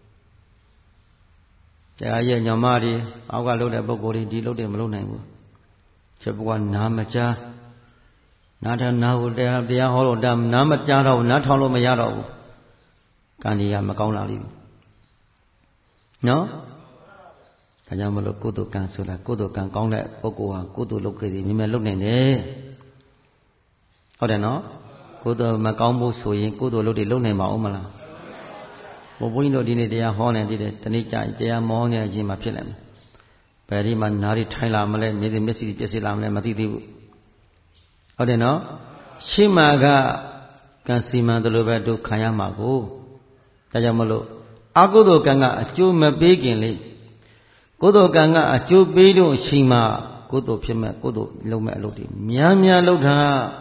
တရားရဲ့ညမတွေအောက်ကလုပ်တဲ့ပုဂ္ဂိုလ်တွေဒီလုပ်တယ်မလုပ်နိုင်ဘူးချက်ဘုရားနာမကြားနားထနာကိုတရားဟောလို့နားမကြားတော့နားထောင်လို့မရတော့ဘူးကံကြီးကမကောင်းလာလိမ့်မယ်နော်ဒါကြောင့်မလို့ကုသိုလ်ကံဆိုတာကုသိုလ်ကံကောင်းတဲ့ပုဂ္ဂိုလ်ဟာကုသိုလ်လုပ်ခဲ့ပြီးမြင်မြင်လုပ်နိုင်တယ်ဟုတ်တယ်နော်ကုသိုလ်မကောင်းဘူးဆိုရင်ကုသိုလ်လုပ်တွေလုပ်နိုင်ပါဦးမလားဘုန်းကြီးတို့ဒီနေ့တရားဟောနေသေးတယ်တနေ့ကြာတရားမောနေခြင်းမှာဖြစ်လာမယ်ဘယ်ဒီမှာနားရီထိုင်လာမလဲမျက်စိပြည့်စည်လာမလဲမသိသေးဘူးဟုတ်တယ်နော်ရှင်းမှာကကံစီမံတယ်လို့ပဲတို့ခံရမှာကိုဒါကြောင့်မလို့အကုသိုလ်ကံကအကျိုးမပေးခင်လေးကုသိုလ်ကံကအကျိုးပေးလို့ရှိမှကုသိုလ်ဖြစ်မဲ့ကုသိုလ်လုပ်မဲ့အလုပ်တွေများများလုပ်တာ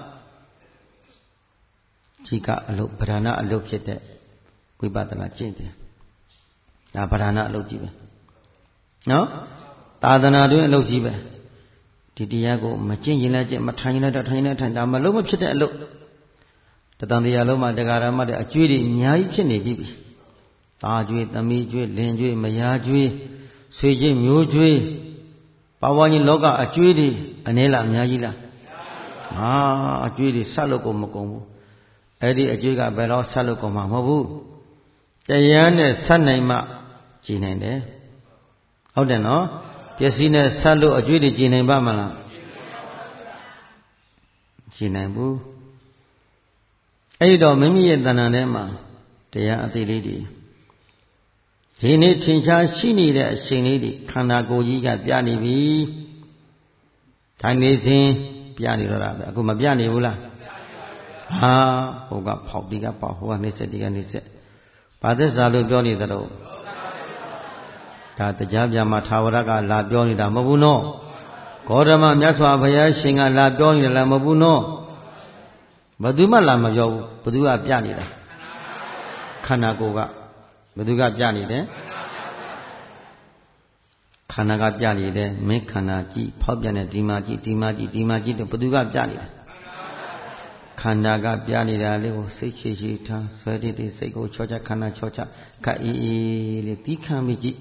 ဒီကအလုပ်ဗဒနာအလုပ်ဖြစ်တဲ့ဝိပဿနာကျင့်တယ်ဒါဗဒနာအလုပ်ကြီးပဲနော်သာသနာတွင်အလုပ်ကြီးပဲဒီတရားကိုမကျင့်ရင်လည်းကျင့်မထိုင်ရင်လည်းထိုင်လည်းထိုင်ဒါမလုံးမဖြစ်တဲ့အလုပ်တတန်တရားလုံးမှာတရားဓမ္မတဲ့အကျွေးတွေအများကြီးဖြစ်နေပြီသာကျွေးသမီးကျွေးလင်ကျွေးမယားကျွေးဆွေကျွေးမျိုးကျွေးပါဝါကြီးလောကအကျွေးတွေအနည်းလားအများကြီးလားအကျွေးတွေဆက်လို့ကိုမကုန်ဘူးအဲ့ဒီအကျွေးကဘယ်တော့ဆက်လို့ကုန်မှာမဟုတ်ဘူးတရားနဲ့ဆက်နိုင်မှကြည်နိုင်တယ်ဟုတ်တယ်နော်ပစ္စည်းနဲ့ဆက်လို့အကျွေးတွေကြည်နိုင်ပါမလားကြည်နိုင်ဘူးအဲ့တော့မိမိရဲ့တဏ္ဍာထဲမှာတရားအသေးလေးတွေဒီနေ့ထင်ရှားရှိနေတဲ့အချိန်လေးတွေခန္ဓာကိုယ်ကြီးကပြနေပြီထိုင်နေစဉ်ပြနေတော့တာပဲအခုမပြနေဘူးလားဟိုကဖောက်ဒီကပေါက်ဟိုကနေစက်ဒီကနေစက်ဘာသစ္စာလို့ပြောနေသလဲဒါတရားပြမှာသာဝရကလာပြောနေတာမဟုတ်ဘူးနော်ဂေါတမမြတ်စွာဘုရားရှင်ကလာပြောနေတယ်လားမဟုတ်ဘူးနော်ဘယ်သူမှလာမပြောဘူးဘယ်သူကပြနေတာခန္ဓာကိုယ်ကဘယ်သူကပြနေတယ်ခန္ဓာကပြနေတယ်မင်းခန္ဓာကြည့်ဖောက်ပြန်တဲ့ဒီမှာကြည့်ဒီမှာကြည့်ဒီမှာကြည့်တော့ဘယ်သူကပြနေတယ်ခန္ဓာကပြနေတာလေးကိုစိတ်ချေထားဆွဲတည်စိတ်ကိုချောချခန္ဓာချောချခက်အေးအေးလေးတီးခံပြီးကြည့်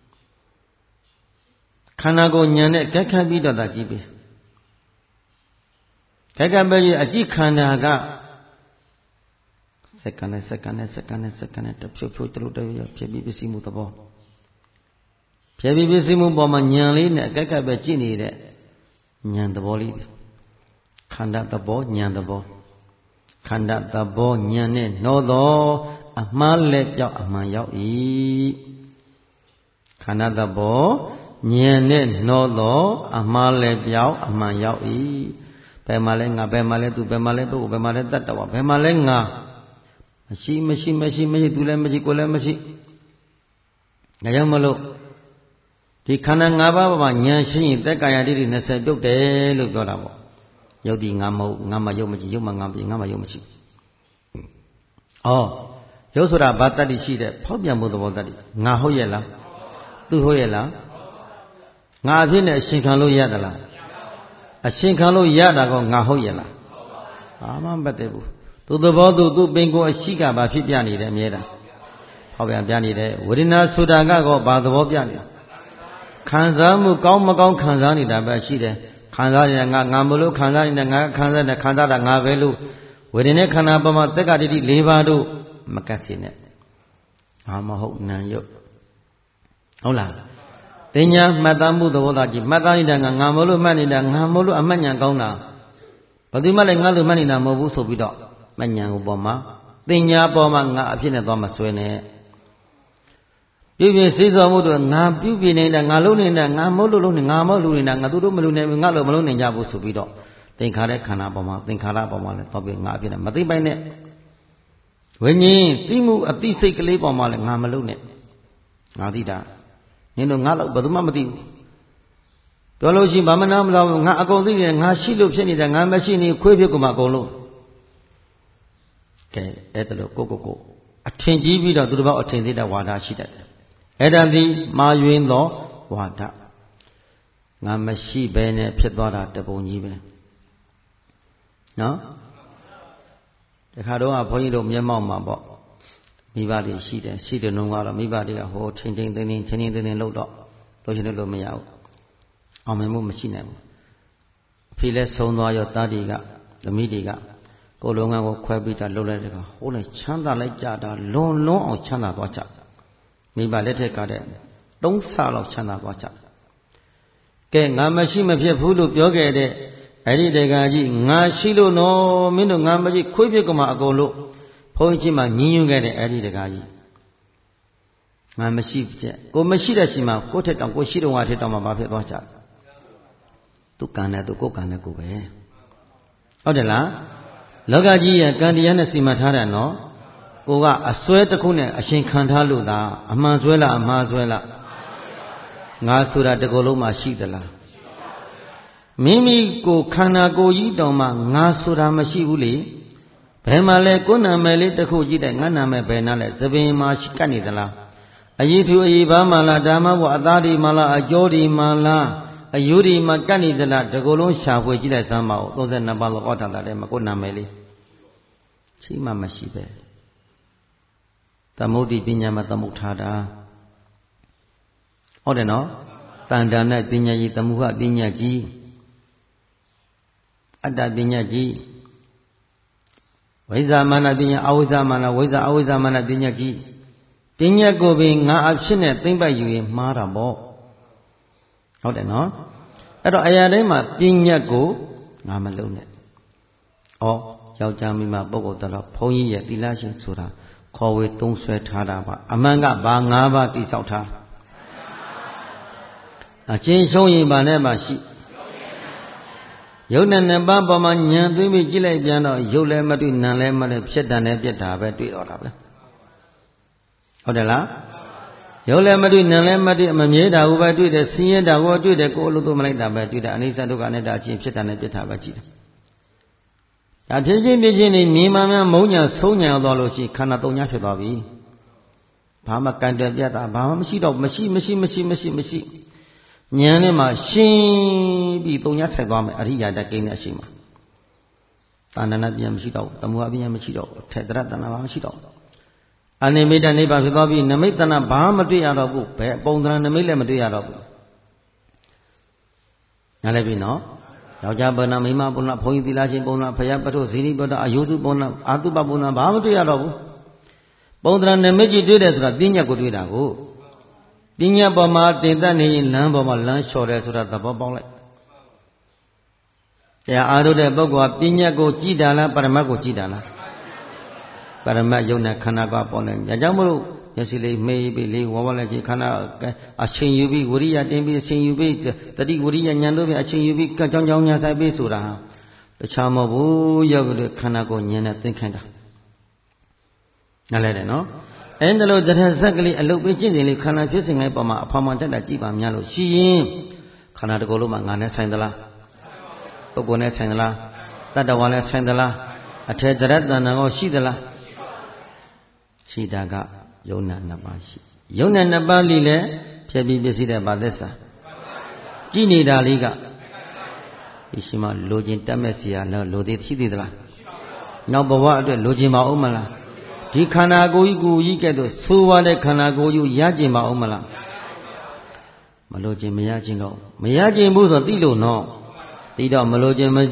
ခန္ဓာကိုညံနဲ့ကက်ခတ်ပြီးတော့တာကြည့်ပြီကက်ကပ်ပဲကြီးအကြည့်ခန္ဓာကစက္ကန့်နဲ့တဖြုတ်ဖြုတ်တလို့တရဖြစ်ပြီးပစ္စည်းမှုသဘောဖြစ်ပြီးပစ္စည်းမှုပေါ်မှာညံလေးနဲ့ကက်ကပ်ပဲကြည့်နေတဲ့ညံသဘောလေးခန္ဓာသဘောဉာဏ်သဘောခန္ဓာသဘောဉာဏ်နဲ့နှောသောအမှားလက်ပြောက်အမှန်ရောက်၏ခန္ဓာသဘောဉာဏ်နဲ့နှောသောအမှားလက်ပြောက်အမှန်ရောက်၏ဘယ်မှာလဲငါဘယ်မှာလဲသူဘယ်မှာလဲပုဂ္ဂိုလ်ဘယ်မှာလဲတတ္တဝါဘယ်မှာလဲငါမရှိသူလည်းမရှိကိုယ်လည်းမရှိဒါကြောင့်မလို့ဒီခန္ဓာ၅ပါးမှာဉာဏ်ရှိရင်သက်ကာယဒိဋ္ဌိ20ပြုတ်တယ်လို့ပြောတာပေါ့ယုတ်ဒီငါမဟုတ်ငါမှယုတ်မရှိယုတ်မှငါမရှိငါမှယုတ်မရှိယုတ်ဆိုတာဘာတတ္တိရှိတဲ့ဖောက်ပြန်မှုသဘောတတ္တိငါဟုတ်ရဲ့လားသူဟုတ်ရဲ့လားငါအဖြစ်နဲ့အရှင်ခံလို့ရသလားအရှင်ခံလို့ရတာကငါဟုတ်ရဲ့လားဘာမှမပတ်သက်ဘူးသူသဘောသူပင်ကိုအရှိကဘာဖြစ်ပြနေတယ်အမြဲတမ်းဟောပြန်ပြနေတယ်ဝေဒနာဆိုတာကောဘာသဘောပြနေလဲခံစားမှုကောင်းမကောင်းခံစားနေတာပဲရှိတယ်ခံစားနေတာငါမလို့ခံစားနေတာငါခံစားနေတာခံစားတာငါပဲလို့ဝေဒနာခန္ဓာပေါ်မှာသက္ကတိ၄ပါးတို့မကတ်စေနဲ့ငါမဟုတ်နံယုတ်ဟုတ်လားတင်ညာမှတ်သားမှုသဘောသားကြည့်မှတ်သားနေတာငါမလို့မှတ်နေတာငါမလို့အမှတ်ဉာဏ်ကောင်းတာဘယ်သူမှလည်းငါလို့မှတ်နေတာမဟုတ်ဘူးဆိုပြီးတော့မှတ်ဉာဏ်ကိုပေါ်မှာတင်ညာပေါ်မှာငါအဖြစ်နဲ့သွားမဆွဲနဲ့ပြုပြင်စေစောမှုတို့ငါပြုပြင်နေတာငါလုံးနေတာငါမဟုတ်လို့လုံးနေငါမဟုတ်လို့နေတာငါသူတို့မလို့နေငါလို့မလုံးနေကြဘူးဆိုပြီးတော့သင်္ခါရခန္ဓာပေါ်မှာသင်္ခါရပေါ်မှာလည်းသွားပြီးငါအဖြစ်နဲ့မသိပိုင်နဲ့ဝိညာဉ်သိမှုအသိစိတ်ကလေးပေါ်မှာလည်းငါမလုံးနဲ့ငါသိတာနင်တို့ငါလို့ဘယ်သူမှမသိဘူးပြောလို့ရှိရင်ဘာမနာမလို့ငါအကုန်သိတယ်ငါရှိလို့ဖြစ်နေတာငါမရှိနေခွေးဖြစ်ကုန်မှာအကုန်လုံးကဲအဲ့ဒါလို့ကိုအထင်ကြီးပြီးတော့သူတစ်ပါးအထင်သေးတဲ့ဝါဒရှိတတ်တယ်အဲ့ဒါသည်မာယွင်းသောဝါဒငါမရှိဘဲနဲ့ဖြစ်သွားတာတပုံကြီးပဲနော်တခါတော့ဘုန်းကြီးတို့မျက်မှောက်မှာပေါ့မိဘတွေရှိတယ်ရှိတယ်နှုံကတော့မိဘတွေကဟိုထင်းထင်းလှုပ်တော့လို့ရှင်လို့မရဘူးအောင်မြင်မှုမရှိနိုင်ဘူးအဖေလဲဆုံးသွားရောတားတွေကသမီးတွေကကိုယ်လုံးကကိုခွဲပြီးတာလှုပ်လိုက်တဲ့အခါဟိုလည်းချမ်းသာလိုက်ကြတာလွန်အောင်ချမ်းသာသွားကြမိဘလက်ထက်ကတဲ့3ဆလောက်ချမ်းသာသွားကြကဲငါမရှိမဖြစ်ဘူးလို့ပြောခဲ့တဲ့အဲ့ဒီတက္ကကြီးငါရှိလို့နော်မင်းတို့ငါမရှိခွေးပြစ်ကမှအကုန်လို့ဘုန်းကြီးမှညင်းညွန်းခဲ့တဲ့အဲ့ဒီတက္ကကြီးငါမရှိချက်ကိုမရှိတဲ့ရှိမှကိုထက်တောင်ကိုရှိတော့ငါထက်တောင်မှဘာဖြစ်သွားကြသူကံနဲ့သူကိုယ်ကံနဲ့ကိုပဲဟုတ်တယ်လားလောကကြီးရဲ့ကံတရားနဲ့စီမံထားတယ်နော်ကိုကအစွဲတစ်ခုနဲ့အရှင်ခံထားလို့သာအမှန်စွဲလားအမှားစွဲလားငါဆိုတာတကောလုံးမှာရှိသလားမိမိကိုခန္ဓာကိုယ်ကြီးတောင်မှငါဆိုတာမရှိဘူးလေဘယ်မှာလဲကိုယ်နာမည်လေးတစ်ခုကြည့်တဲ့ငါနာမည်ဘယ်နာလဲသပင်မှာကတ်နေသလားအယိထုအယိဘာမှလားဓမ္မဘုအသားဒီမှလားအကျော်ဒီမှလားအယုဒီမှကတ်နေသလားတကောလုံးရှာဖွေကြည့်လိုက်စမ်းပါဦး32ပါးလောက်ဩထာလာတဲ့မှာကိုယ်နာမည်လေးရှိမှမရှိပဲသမုဒ္ဒိပညာမှာသမုဋ္ဌာတာဟုတ်တယ်နော်တန်တန်နဲ့ပညာကြီးသမုဟပညာကြီးအတ္တပညာကြီးဝိဇ္ဇာမာနပညာအဝိဇ္ဇာမာနဝိဇ္ဇာအဝိဇ္ဇာမာနပညာကြီးပညာကိုပင်ငါအဖြစ်နဲ့သိမ့်ပိုက်ယူရင်မှားတာပေါ့ဟုတ်တယ်နော်အဲ့တော့အရာတိုင်းမှာပညာကိုငါမလုံးနဲ့ယောက်ျားမိန်းမပုဂ္ဂိုလ်တော်ဘုန်းကြီးရဲ့သီလရှင်ဆိုတာခေါ်ဝေသုံးဆွဲထားတာပါအမှန်ကဘာ၅ပါးတိဆောက်ထားအချင်းရှုံးရင်ဘာနဲ့မှရှိယုတ်နဲ့နှစ်ပါးပေါ်မှာဉာဏ်သွင်းပြီးကြည့်လိုက်ပြန်တော့ယုတ်လည်းမတွေ့နံလည်းမတွေ့ဖြစ်တယ်နဲ့ပြစ်တာပဲတွေ့တော့တာပဲဟုတ်တယ်လားယုတ်လည်းမတွေ့နံလည်းမတွေ့မမြဲတာကိုပဲတွေ့တယ်ဆင်းရဲတာကိုတွေ့တယ်ကိုယ်အလိုသို့မလိုက်တာပဲတွေ့တယ်အနိစ္စဒုက္ခအနတ္တအချင်းဖြစ်တယ်နဲ့ပြစ်တာပဲကြည့်တယ်ဒါဖြစ်ချင်းနေမြင်မှများမုံညာဆုံးညာသွားလို့ရှိခန္ဓာ၃ညဖြစ်သွားပြီဘာမှကံတယ်ပြတ်တာဘာမှမရှိတော့မရှိဉာဏ်နဲ့မှရှင်းပြီး၃ညဆက်သွားမယ်အရိယာတကိန်းနဲ့အရှိမှာတာဏနာပြန်မရှိတော့ဘူးသမုဟပြန်မရှိတော့ဘူးထေတရတဏဘာမရှိတော့ဘူးအနိမိတနိဗ္ဗာန်ဖြစ်သွားပြီနမိတ်တဏဘာမတွေ့ရတော့ဘူးဘယ်ပုံသဏ္ဍာန်နမိတ်လည်းမတွေ့ရတော့ဘူးနားလည်ပြီနော်ယောက်ျားပုံနာမိန်းမပုံနာဘုန်းကြီးသီလရှင်ပုံနာဖယားပထုဇီနိပဒအယုသုပုံနာအာတုပပုံနာဘာမှမတွေ့ရတော့ဘူးပုံသဏ္ဍာန်နမိတ်ကြီးတွေ့တယ်ဆိုတာပညာကိုတွေ့တာကိုပညာပေါ်မှာတင်တတ်နေရင်လမ်းပေါ်မှာလမ်းလျှော်တယ်ဆိုတာသဘောပေါက်လိုက်တရားအားထုတ်တဲ့ပုဂ္ဂိုလ်ကပညာကိုကြည်တာလားပရမတ်ကိုကြည်တာလားပရမတ်ယုံနဲ့ခန္ဓာကပေါ်နေဒါကြောင့်မလို့မျက်စိလေးမေးပြီးလေးဝါဝလည်းချင်းခန္ဓာအချိန်ယူပြီးဝရိယတင်ပြီးအချိန်ယူပြီးတတိဝရိယဉာဏ်တို့ပြီးအချိန်ယူပြီးကြောင်းကြောင်းညာဆိုင်ပြီးဆိုတာတခြားမဟုတ်ဘူးယောဂီတို့ခန္ဓာကိုဉာဏ်နဲ့သင်ခိုင်းတာနားလဲတယ်နော်အဲ့ဒါလို့တထဆက်ကလေးအလုတ်ပေးကျင့်စဉ်လေးခန္ဓာဖြစ်စဉ်တိုင်းပေါ်မှာအဖောင်မှန်တက်တာကြည်ပါများလို့ရှိရင်ခန္ဓာတစ်ခုလုံးမှာငါနဲ့ဆိုင်သလားပုဂ္ဂိုလ်နဲ့ဆိုင်သလားတတ္တဝါနဲ့ဆိုင်သလားအထေတရတ္တနာကိုရှိသလားရှိတာကယုံနာနှစ်ပါးရှိယုံနာနှစ်ပါးလိလည်းဖြည့်ပြီးပြည့်စည်တဲ့ဗာသစ္စာကြည်နေတာလေးကဒီရှိမှလိုချင်တတ်မဲ့စီရလို့လိုသေးရှိသေးသလားနောက်ဘဝအတွက်လိုချင်ပါဦးမလားဒီခန္ဓာကိုယ်ကြီးကဲ့သို့သိုးဝါးတဲ့ခန္ဓာကိုယ်ကြီးရကျင်ပါဦးမလားမလိုချင်မရကျင်တော့မရကျင်ဘူးဆိုသိလို့နော်သိတော့မလိုချင်မ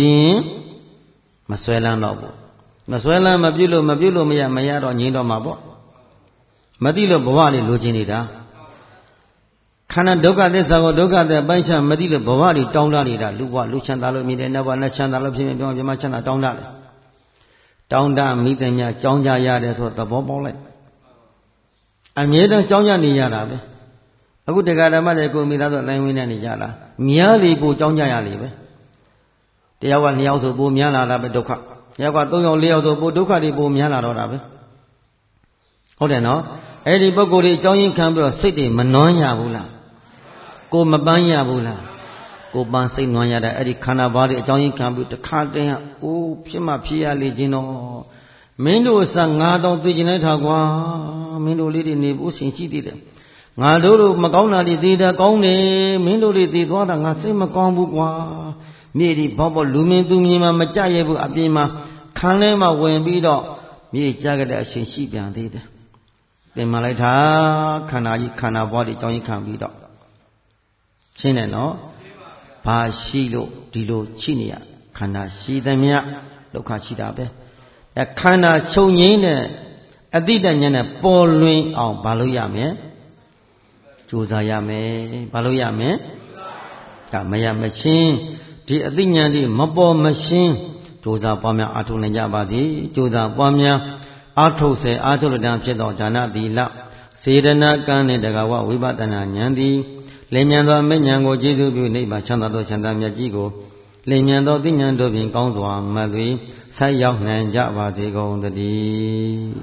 ဆွဲလန်းတော့ဘူးမဆွဲလန်းမပြုတ်လို့မရတော့ငြိမ်းတော့မှာပေါ့မသိလို့ဘဝလေးလိုချင်နေတာခန္ဓာဒုက္ခသစ္စာကိုဒုက္ခတဲ့အပိုင်းခြားမသိလို့ဘဝလေးတောင်းတနေတာလူဘဝလူချမ်းသာလို့မြင်တယ်နောက်ဘဝနဲ့ချမ်းသာလို့ဖြစ်မြင်ပြောင်းပြမချမ်းသာတောင်းတတယ်တောင်းတမိတဲ့များကြောင်းကြရတယ်ဆိုသဘောပေါက်လိုက်အမြဲတမ်းကြောင်းကြနေရတာပဲအခုတရားဓမ္မတွေကိုမိသားစုအတိုင်းဝင်းနေကြတာများလေပိုကြောင်းကြရလေပဲတယောက်က2ယောက်ဆိုပိုများလာတာပဲဒုက္ခတယောက်က3ယောက်4ယောက်ဆိုပိုဒုက္ခတွေပိုများလာတော့တာပဲဟုတ်တယ်နော်အဲ့ဒီပုဂ္ဂိုလ်တွေအကြောင်းရင်းခံပြီးတော့စိတ်တွေမနှွမ်းရဘူးလားကိုမပန်းရဘူးလားကိုပန်းစိတ်နှွမ်းရတဲ့အဲ့ဒီခန္ဓာဘားတွေအကြောင်းရင်းခံပြီးတခါတည်းဟာအိုးဖြစ်မှဖြစ်ရလေခြင်းတော့မင်းတို့အစ9000သိကျင်လိုက်တာကွာမင်းတို့လေးတွေနေဖို့ရှင်ရှိသေးတယ်ငါတို့လိုမကောင်းတာတွေသိတာကောင်းတယ်မင်းတို့တွေသိသွားတာငါစိတ်မကောင်းဘူးကွာမြေဒီဘောလူမင်းသူမြင်မှမကြရဘူးအပြင်မှာခန်းထဲမှာဝင်ပြီးတော့မြေကြကြတဲ့အရှင်ရှိပြန်သေးတယ်ပြင်မှလိုက်တာခန္ဓာကြီးခန္ဓာဘွားတွေအကြောင်းကြီးခံပြီးတော့ရှင်းတယ်နော်ဘာရှိလို့ဒီလိုရှိနေရခန္ဓာရှိသမျှဒုက္ခရှိတာပဲအဲခန္ဓာချုပ်ငိမ့်တဲ့အတိတ္တဉာဏ်နဲ့ပေါ်လွင်အောင်ဘာလို့ရမလဲကြိုးစားရမယ်ဘာလို့ရမလဲကမရမရှင်းဒီအတိဉာဏ်ဒီမပေါ်မရှင်းကြိုးစားပွားများအားထုတ်နိုင်ကြပါစေကြိုးစားပွားများအားထုတ်စေအားထုတ်တဲ့ဖြစ်သောဒါနသီလစေတနာကံနှင့်တကာဝဝိပဿနာဉာဏ်သည်လင်မြန်သောမဉ္ဇဉ်ကိုကျေးဇူးပြုနိဗ္ဗာန်ချမ်းသာသောချမ်းသာမြတ်ကြီးကိုလင်မြန်သောသိဉာဏ်တို့ဖြင့်ကောင်းစွာမှတ်၍ဆိုက်ရောက်နိုင်ကြပါစေကုန်သတည်း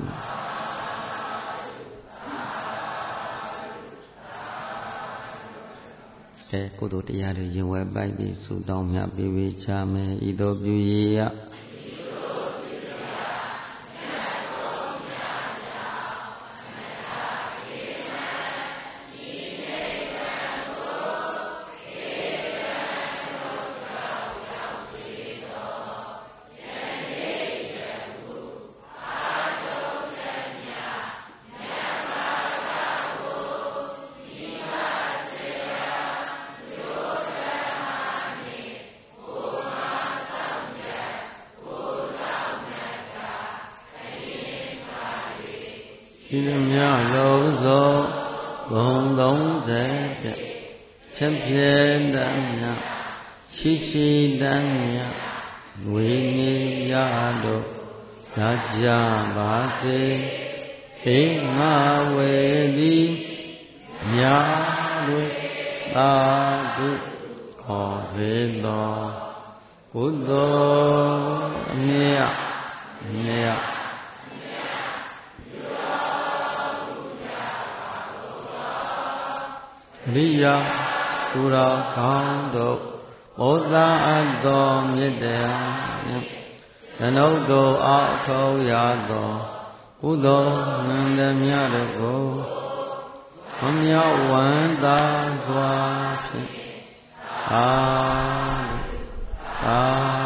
ကုသိုလ်တရားတွေရင်ဝယ်ပိုက်ပြီးဆုတောင်းမြတ်ပေးဝေချမယ်ဤသို့ပြုရဒီမြတ်လုံးစုံဘုံ30ချက်ပြဲတမ်းမြရှိတမ်းမြဝိနေရတို့ရကြပါစေဧငါဝေတိမြာတွေသာဓုခေါ်စေသောကုသိုလ်အမြတ်ရိယာသူတော်ကောင်းတို့ဘုရားအပ်သောမြတ်တရားသနုတ်တို့အောက်ထောက်ရသောကုသိုလ်နန္ဒမြတ်တို့ကိုမမြောက်ဝမ်းသာစွာဖြင့်သာ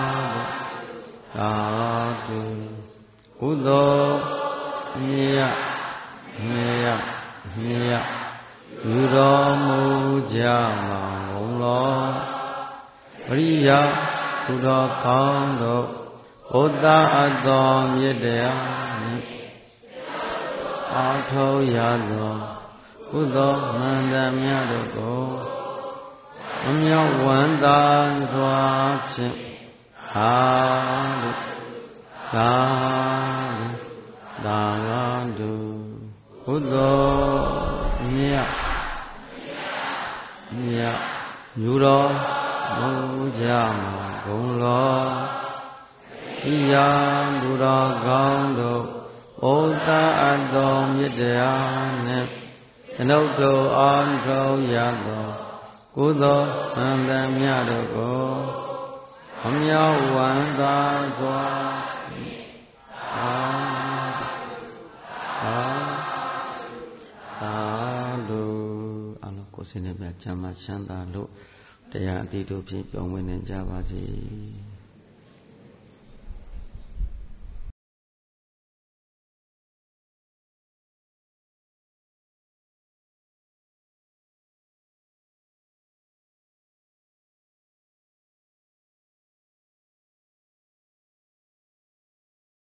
ဓုကုသိုလ်မြတ်ယူတော်မူကြပါကုန်လောပရိယာသူတော်ကောင်းတို့ဘုရားအပ်သောမြတ်တရားနှင့်အားထုတ်ရသောကုသိုလ်နန္ဒမြတ်တို့ကိုအမြောက်ဝန္တာစွာဖြင့်သာဓုသာဓုသာဓုဘုဒ္ဓမြတ်ယူတော်မူကြမှာဂုဏ်တော်ဤယံသူတော်ကောင်းတို့ဩတာအပ်တော်မြတ်တရားနှင့်ကျွန်ုပ်တို့အားထုတ်ရသောကုသိုလ်မှန်သမျှတို့ကိုအမြောက်ဝမ်းသာစွာသာဓုအလုံးကိုယ်စင်းနဲ့ပြချမ်းသာချမ်းသာလို့တရားအတိတို့ဖြင့်ပြောင်းဝင်နေကြပါစေ